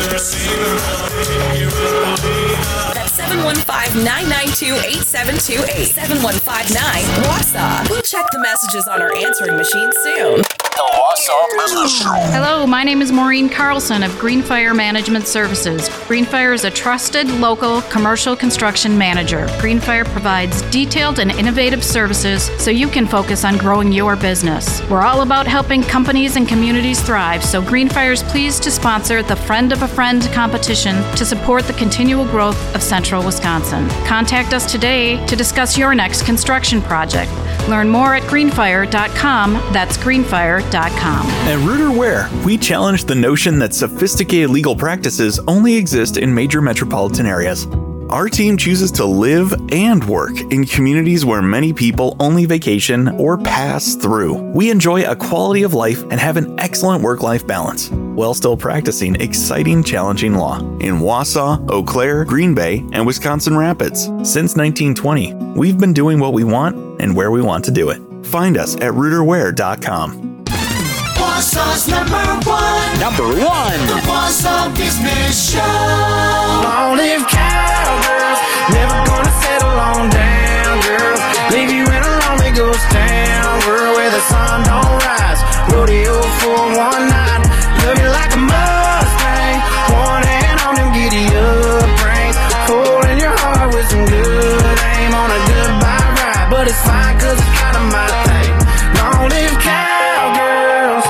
That's seven one five nine nine two eight seven two eight. seven one five nine Wausau. We'll check the messages on our answering machine soon. The Wausau Business Show. Hello, my name is Maureen Carlson of Greenfire Management Services. Greenfire is a trusted local commercial construction manager. Greenfire provides detailed and innovative services so you can focus on growing your business. We're all about helping companies and communities thrive, so Greenfire is pleased to sponsor the Friend of a Friend competition to support the continual growth of Central Wisconsin. Contact us today to discuss your next construction project. Learn more at greenfire dot com. That's greenfire dot com. At Rooter Ware, we challenge the notion that sophisticated legal practices only exist in major metropolitan areas. Our team chooses to live and work in communities where many people only vacation or pass through. We enjoy a quality of life and have an excellent work-life balance, while still practicing exciting, challenging law in Wausau, Eau Claire, Green Bay, and Wisconsin Rapids. Since nineteen twenty, we've been doing what we want and where we want to do it. Find us at rooter ware dot com. Wausau's number one. Number one. The Wausau Business Show. Long live cowgirls, never gonna settle on down, girls. Leave you in a lonely ghost town, girl, where the sun don't rise. Rodeo for one night, looking like a Mustang. One hand on them giddy up reins, cold in your heart with some good aim on a goodbye ride. But it's fine 'cause it's kind of my thing. Long live cowgirls.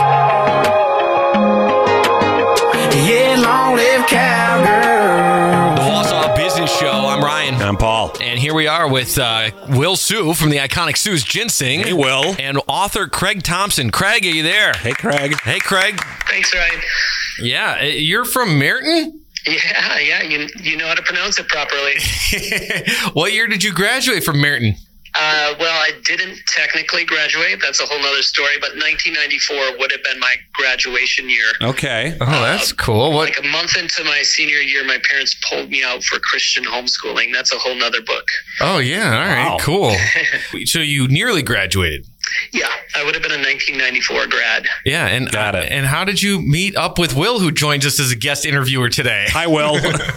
Yeah, long live cowgirls. The Wausau Business Show. I'm Ryan. I'm Paul. And here we are with uh, Will Sue from the iconic Sue's Ginseng. Hey, Will. And author Craig Thompson. Craig, are you there? Hey, Craig. Hey, Craig. Thanks, Ryan. Yeah, uh, you're from Merton? Yeah, yeah, you you know how to pronounce it properly. What year did you graduate from Merton? Uh, well, I didn't technically graduate. That's a whole nother story. But nineteen ninety-four would have been my graduation year. Okay. Oh, that's cool. What? Like a month into my senior year, my parents pulled me out for Christian homeschooling. That's a whole nother book. Oh, yeah. All right. Wow. Cool. So you nearly graduated. Yeah, I would have been a nineteen ninety-four grad. Yeah, and Got it. And how did you meet up with Will, who joins us as a guest interviewer today? Hi, Will.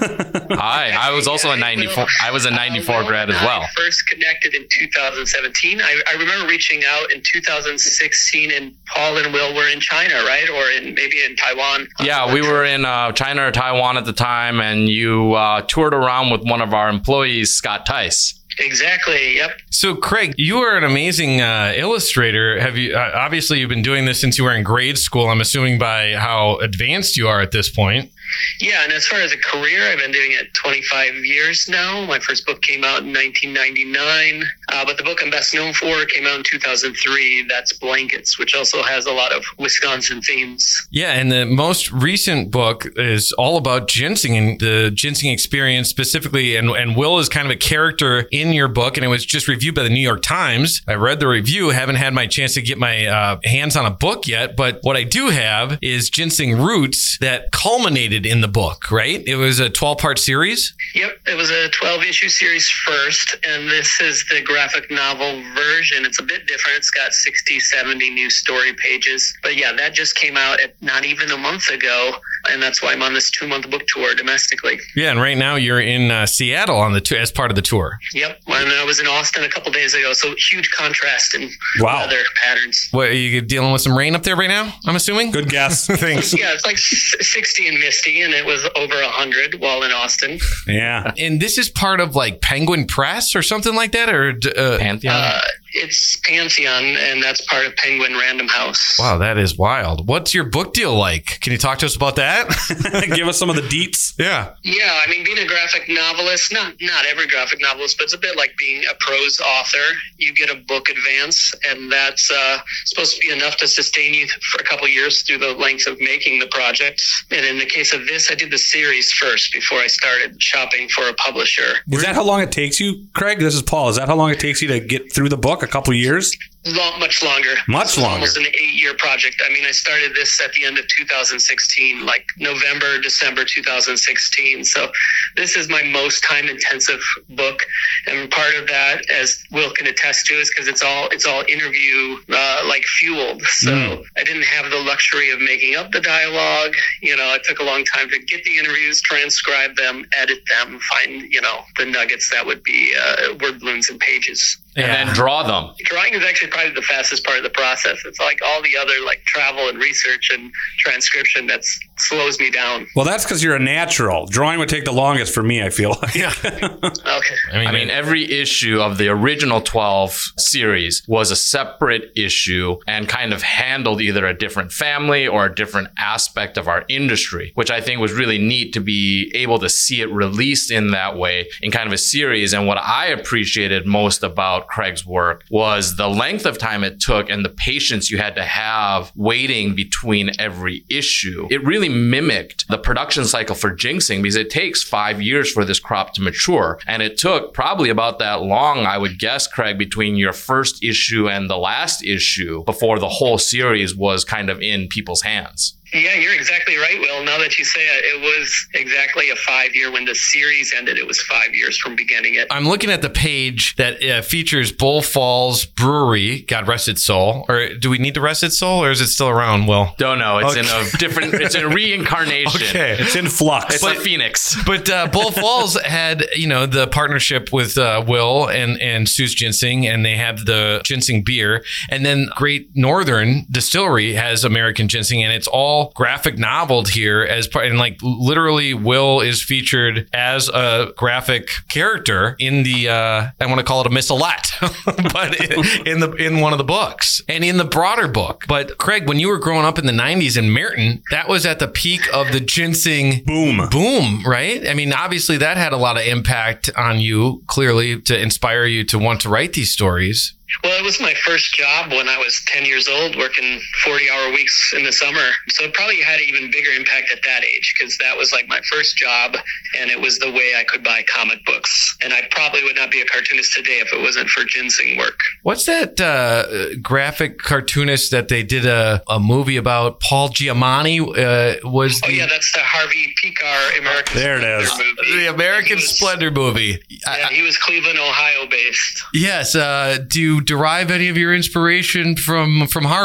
Hi, I was also a ninety-four. I was a ninety-four grad as well. I first connected in two thousand seventeen. I, I remember reaching out in two thousand sixteen, and Paul and Will were in China, right? Or in maybe in Taiwan. Yeah, we were in uh, China or Taiwan at the time, and you uh, toured around with one of our employees, Scott Tice. Exactly. Yep. So, Craig, you are an amazing uh, illustrator. Have you? Uh, obviously, you've been doing this since you were in grade school. I'm assuming by how advanced you are at this point. Yeah, and as far as a career, I've been doing it twenty-five years now. My first book came out in nineteen ninety-nine, uh, but the book I'm best known for came out in two thousand three. That's Blankets, which also has a lot of Wisconsin themes. Yeah, and the most recent book is all about ginseng and the ginseng experience specifically, and, and Will is kind of a character in your book, and it was just reviewed by the New York Times. I read the review, haven't had my chance to get my uh, hands on a book yet, but what I do have is Ginseng Roots that culminated in the book, right? It was a twelve-part series? Yep, it was a twelve-issue series first, and this is the graphic novel version. It's a bit different. It's got sixty, seventy new story pages. But yeah, that just came out at not even a month ago, and that's why I'm on this two-month book tour domestically. Yeah, and right now you're in uh, Seattle on the t- as part of the tour. Yep, and I was in Austin a couple days ago, so huge contrast in Wow. weather patterns. What, are you dealing with some rain up there right now, I'm assuming? Good guess. Thanks. Yeah, it's like sixty and misty, and it was over one hundred while in Austin. Yeah. And this is part of like Penguin Press or something like that? Or uh, Pantheon? Uh, it's Pantheon, and that's part of Penguin Random House. Wow, that is wild. What's your book deal like? Can you talk to us about that? Give us some of the deets. Yeah. Yeah, I mean, being a graphic novelist, not not every graphic novelist, but it's a bit like being a prose author. You get a book advance, and that's uh, supposed to be enough to sustain you for a couple years through the length of making the project. And in the case of this, I did the series first before I started shopping for a publisher. Is that how long it takes you, Craig? This is Paul. Is that how long it takes you to get through the book? A couple years? Long, much longer. Much This was longer. Almost an eight-year project. I mean, I started this at the end of two thousand sixteen, like November, December two thousand sixteen. So this is my most time-intensive book, and part of that, as Will can attest to, is because it's all it's all interview uh, like fueled. So Mm. I didn't have the luxury of making up the dialogue. You know, it took a long time to get the interviews, transcribe them, edit them, find you know the nuggets that would be uh, word balloons and pages. And then draw them. Drawing is actually probably the fastest part of the process. It's like all the other like travel and research and transcription that slows me down. Well, that's because you're a natural. Drawing would take the longest for me, I feel like. Yeah. Okay. I mean, I mean, every issue of the original twelve series was a separate issue and kind of handled either a different family or a different aspect of our industry, which I think was really neat to be able to see it released in that way in kind of a series. And what I appreciated most about Craig's work was the length of time it took and the patience you had to have waiting between every issue. It really mimicked the production cycle for ginseng because it takes five years for this crop to mature. And it took probably about that long, I would guess, Craig, between your first issue and the last issue before the whole series was kind of in people's hands. Yeah, you're exactly right, Will. Now that you say it, it was exactly a five-year. When the series ended, it was five years from beginning it. I'm looking at the page that uh, features Bull Falls Brewery, God rest its soul. Or do we need to rest its soul, or is it still around, Will? Don't know. It's Okay. in a different, it's in a reincarnation. Okay. It's in flux. It's But- a phoenix. But uh, Bull Falls had, you know, the partnership with uh, Will and, and Sue's Ginseng, and they have the ginseng beer. And then Great Northern Distillery has American ginseng, and it's all graphic noveled here as part. And like literally, Will is featured as a graphic character in the, uh, I want to call it a missalette, but in the in one of the books and in the broader book. But Craig, when you were growing up in the nineties in Merton, that was at the peak of the ginseng boom. Boom, right? I mean, obviously that had a lot of impact on you, clearly, to inspire you to want to write these stories. Well, it was my first job when I was ten years old, working forty-hour weeks in the summer. So it probably had an even bigger impact at that age because that was like my first job, and it was the way I could buy comic books. And I probably would not be a cartoonist today if it wasn't for ginseng work. What's that uh, graphic cartoonist that they did a, a movie about? Paul Giamatti uh, was Oh, the, yeah, that's the Harvey Picar American There it is. Splendor movie. the American He was- Splendor movie. Yeah, he was Cleveland, Ohio based. Yes. Uh, do you derive any of your inspiration from from Harvey?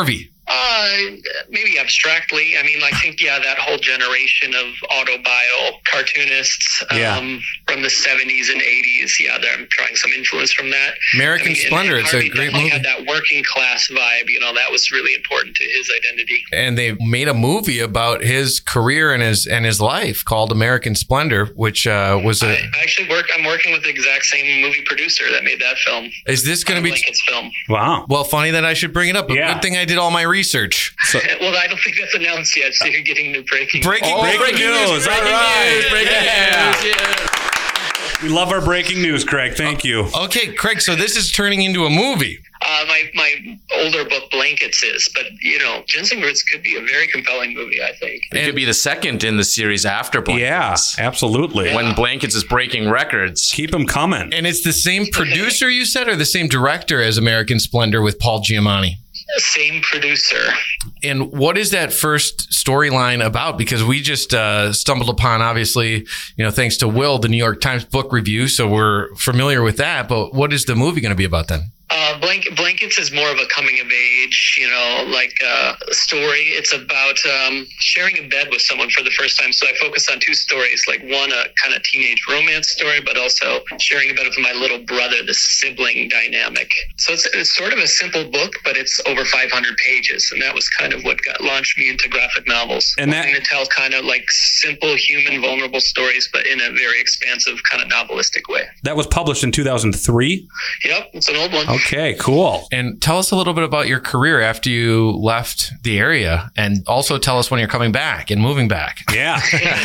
Uh, maybe abstractly. I mean, I think, yeah, that whole generation of autobio cartoonists um, Yeah. from the seventies and eighties, yeah, they're, I'm drawing some influence from that. American I mean, and- Splendor, and it's a Harvey great definitely movie. had that working class vibe, you know, that was really important to his identity. And they made a movie about his career and his and his life called American Splendor, which uh, was a. I actually work, I'm working with the exact same movie producer that made that film. Is this going to be? Lincoln's film. Wow. Well, funny that I should bring it up. But Yeah. good thing I did all my research. Well, I don't think that's announced yet, so you're getting new breaking Breaking, Oh, breaking breaking news. news. All Breaking right. news. Breaking Yeah. news. We love our breaking news, Craig. Thank you. Okay, Craig. So this is turning into a movie. Uh, my my older book Blankets is, but you know, Ginseng Roots could be a very compelling movie, I think. It could be the second in the series after Blankets. Yeah, absolutely. When Blankets is breaking records. Keep them coming. And it's the same producer you said, or the same director as American Splendor with Paul Giamatti? Same producer. And what is that first storyline about? Because we just uh, stumbled upon, obviously, you know, thanks to Will, the New York Times book review. So we're familiar with that. But what is the movie going to be about then? Uh, Blank- Blankets is more of a coming of age, you know, like uh, story. It's about um, sharing a bed with someone for the first time. So I focus on two stories, like one, a kind of teenage romance story, but also sharing a bed with my little brother, the sibling dynamic. So it's, it's sort of a simple book, but it's over five hundred pages. And that was kind of what got launched me into graphic novels. And that- Wanting to tell kind of like simple, human, vulnerable stories, but in a very expansive kind of novelistic way. That was published in two thousand three. Yep, it's an old one. Okay, cool. And tell us a little bit about your career after you left the area, and also tell us when you're coming back and moving back. Yeah.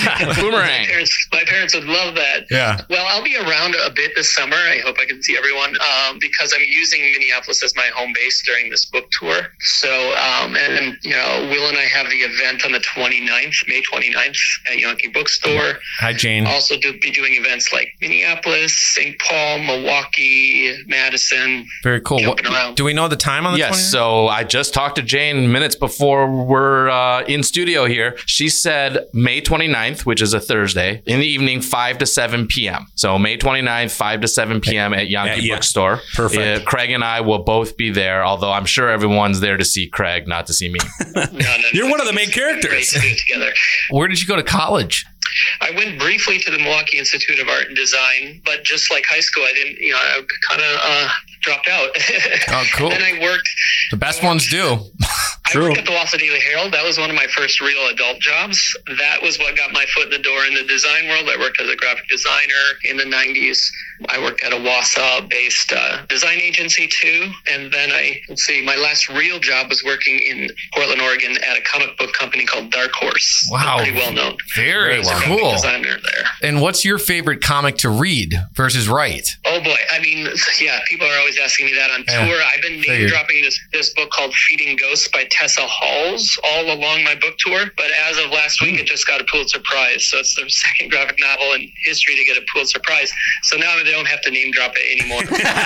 My parents, my parents would love that. Yeah. Well, I'll be around a bit this summer. I hope I can see everyone um, because I'm using Minneapolis as my home base during this book tour. So, um, and, and, you know, Will and I have the event on the twenty-ninth, May twenty-ninth at Yankee Bookstore. Hi, Jane. Also do, be doing events like Minneapolis, Saint Paul, Milwaukee, Madison. Very cool. What, around. do we know the time on the Yes, twentieth? so I just talked to Jane minutes before we're uh, in studio here. She said May twenty-ninth, which is a Thursday, in the evening, five to seven p.m. So May twenty-ninth, five to seven p.m. at Yankee Yeah, yeah. Bookstore. Perfect. Uh, Craig and I will both be there, although I'm sure everyone's there to see Craig, not to see me. No, no, no. You're one of the main Great characters. to do it together. Where did you go to college? I went briefly to the Milwaukee Institute of Art and Design, but just like high school, I didn't, you know, I kind of uh, dropped out. Oh, cool. Then I worked. The best ones do. I worked at the Wausau Daily Herald. That was one of my first real adult jobs. That was what got my foot in the door in the design world. I worked as a graphic designer in the nineties. I worked at a Wausau-based uh, design agency too. And then I, let's see, my last real job was working in Portland, Oregon at a comic book company called Dark Horse. Wow. Pretty well known. Very As a graphic cool. designer there. And what's your favorite comic to read versus write? Oh boy, I mean, yeah, people are always asking me that on Yeah, tour. I've been name figured. dropping this this book called Feeding Ghosts by Tessa Halls all along my book tour. But as of last week, it just got a Pulitzer Prize. So it's the second graphic novel in history to get a Pulitzer Prize. So now they don't have to name drop it anymore.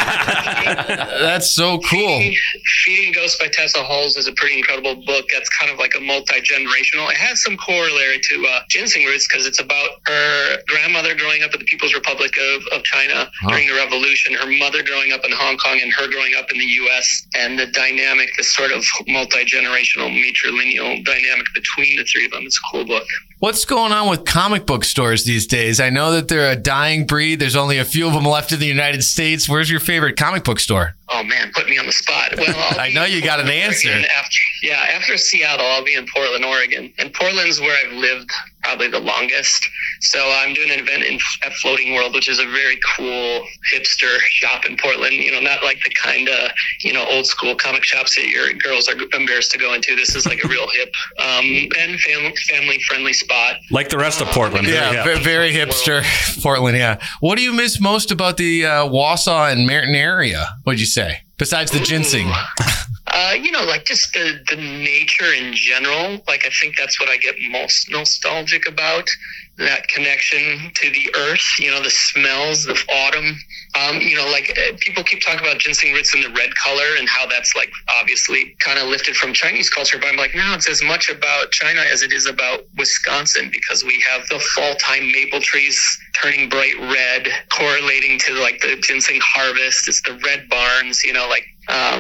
That's so cool. Feeding, Feeding Ghosts by Tessa Halls is a pretty incredible book that's kind of like a multi-generational. It has some corollary to uh, Ginseng Roots because it's about her grandmother growing up at the People's Republic of, of China Huh. during the revolution, her mother growing up in Hong Kong, and her growing up in the U S, and the dynamic, this sort of multi-generational, matrilineal dynamic between the three of them. It's a cool book. What's going on with comic book stores these days? I know that they're a dying breed. There's only a few of them left in the United States. Where's your favorite comic book store? Oh man, put me on the spot. Well, I'll I be know in you got an Portland, answer. Oregon After, yeah, after Seattle, I'll be in Portland, Oregon, and Portland's where I've lived probably the longest. So I'm doing an event in, at Floating World, which is a very cool hipster shop in Portland. You know, not like the kind of you know old school comic shops that your girls are embarrassed to go into. This is like a real hip um, and family family friendly spot. Like the rest of Portland. Yeah, Very ve- very hipster Portland. Yeah. What do you miss most about the uh, Wausau and Merton area? What'd you say? Besides the ginseng. Uh, you know, like just the, the nature in general. Like, I think that's what I get most nostalgic about. That connection to the earth, you know, the smells, the autumn. Um, you know, like uh, people keep talking about ginseng roots in the red color and how that's like obviously kind of lifted from Chinese culture. But I'm like, no, it's as much about China as it is about Wisconsin, because we have the fall time maple trees turning bright red, correlating to like the ginseng harvest. It's the red barns, you know, like, um,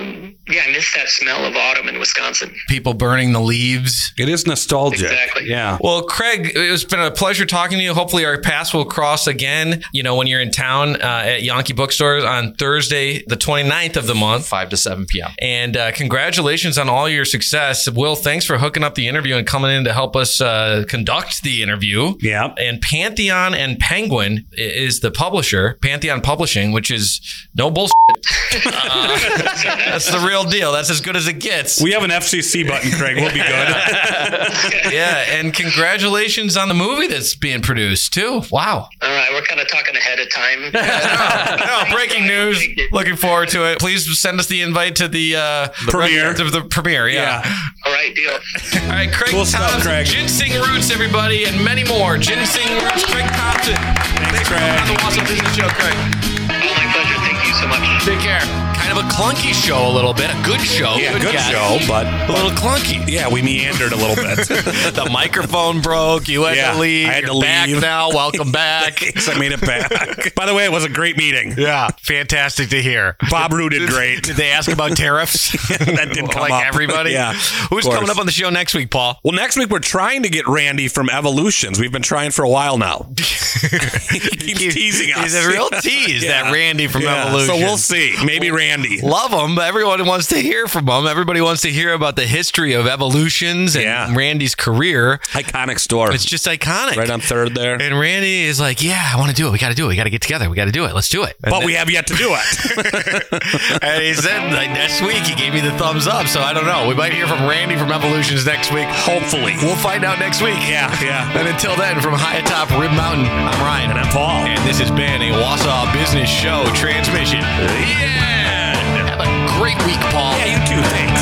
yeah, I miss that smell of autumn in Wisconsin. People burning the leaves. It is nostalgic. Exactly. Yeah. Well, Craig, it's been a pleasure talking to you. Hopefully our paths will cross again, you know, when you're in town uh, at Yankee Bookstores on Thursday, the twenty-ninth of the month. five to seven p.m. And uh, congratulations on all your success. Will, thanks for hooking up the interview and coming in to help us uh, conduct the interview. Yeah. And Pantheon and Penguin is the publisher, Pantheon Publishing, which is no bullshit. Uh, that's the real deal. That's as good as it gets. We have an F C C button, Craig. We'll be good. Yeah, and congratulations on the movie that's being produced, too. Wow. All right, we're kind of talking ahead of time. Yeah, no, no, breaking news. Looking forward to it. Please send us the invite to the, uh, the premiere. To the premiere, yeah. Yeah. All right, deal. All right, Craig Cool stuff, Thompson, Craig. Ginseng Roots, everybody, and many more. Ginseng Roots, Craig Thompson. Thanks, for coming on the Wausau Business Show, Craig. Oh, my pleasure. Thank you so much. Take care. Kind of a clunky show a little bit. A good show. Yeah, good guess. show, but A little clunky. yeah, we meandered a little bit. The microphone broke. You had Yeah, to leave. I had You're to back leave. now. Welcome back. Yes, I made it back. By the way, it was a great meeting. Yeah, fantastic to hear. Bob Rue did great. Did they ask about tariffs? That did come like up. everybody? Yeah. Who's of coming course. up on the show next week, Paul? Well, next week we're trying to get Randy from Evolutions. We've been trying for a while now. He keeps teasing us. He's a real tease, Yeah. that Randy from Yeah, Evolution. So we'll see. Maybe Randy. Love him, but everyone wants to hear from him. Everybody wants to hear about the history of Evolutions and Yeah. Randy's career. Iconic store. It's just iconic. Right on Third there. And Randy is like, yeah, I want to do it. We got to do it. We got to get together. We got to do it. Let's do it. And But then- we have yet to do it. and he said like, next week he gave me the thumbs up. So I don't know. We might hear from Randy from Evolutions next week. Hopefully. We'll find out next week. Yeah, yeah. And until then, from high atop Rib Mountain, I'm Ryan. And I'm Paul. And this has been a Wausau Business Show transmission. Yeah! Have a great week, Paul. Yeah, you too. Thanks.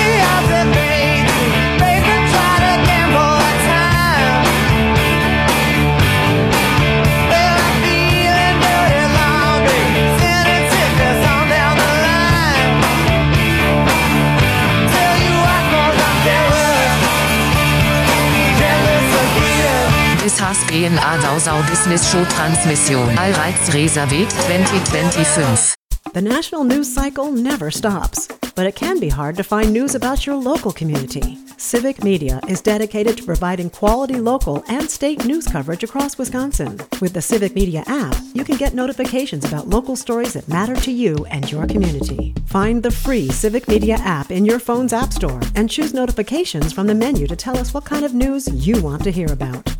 Es has been a Wausau Business Show transmission. All rights reserved twenty twenty-five. The national news cycle never stops, but it can be hard to find news about your local community. Civic Media is dedicated to providing quality local and state news coverage across Wisconsin. With the Civic Media app, you can get notifications about local stories that matter to you and your community. Find the free Civic Media app in your phone's app store and choose notifications from the menu to tell us what kind of news you want to hear about.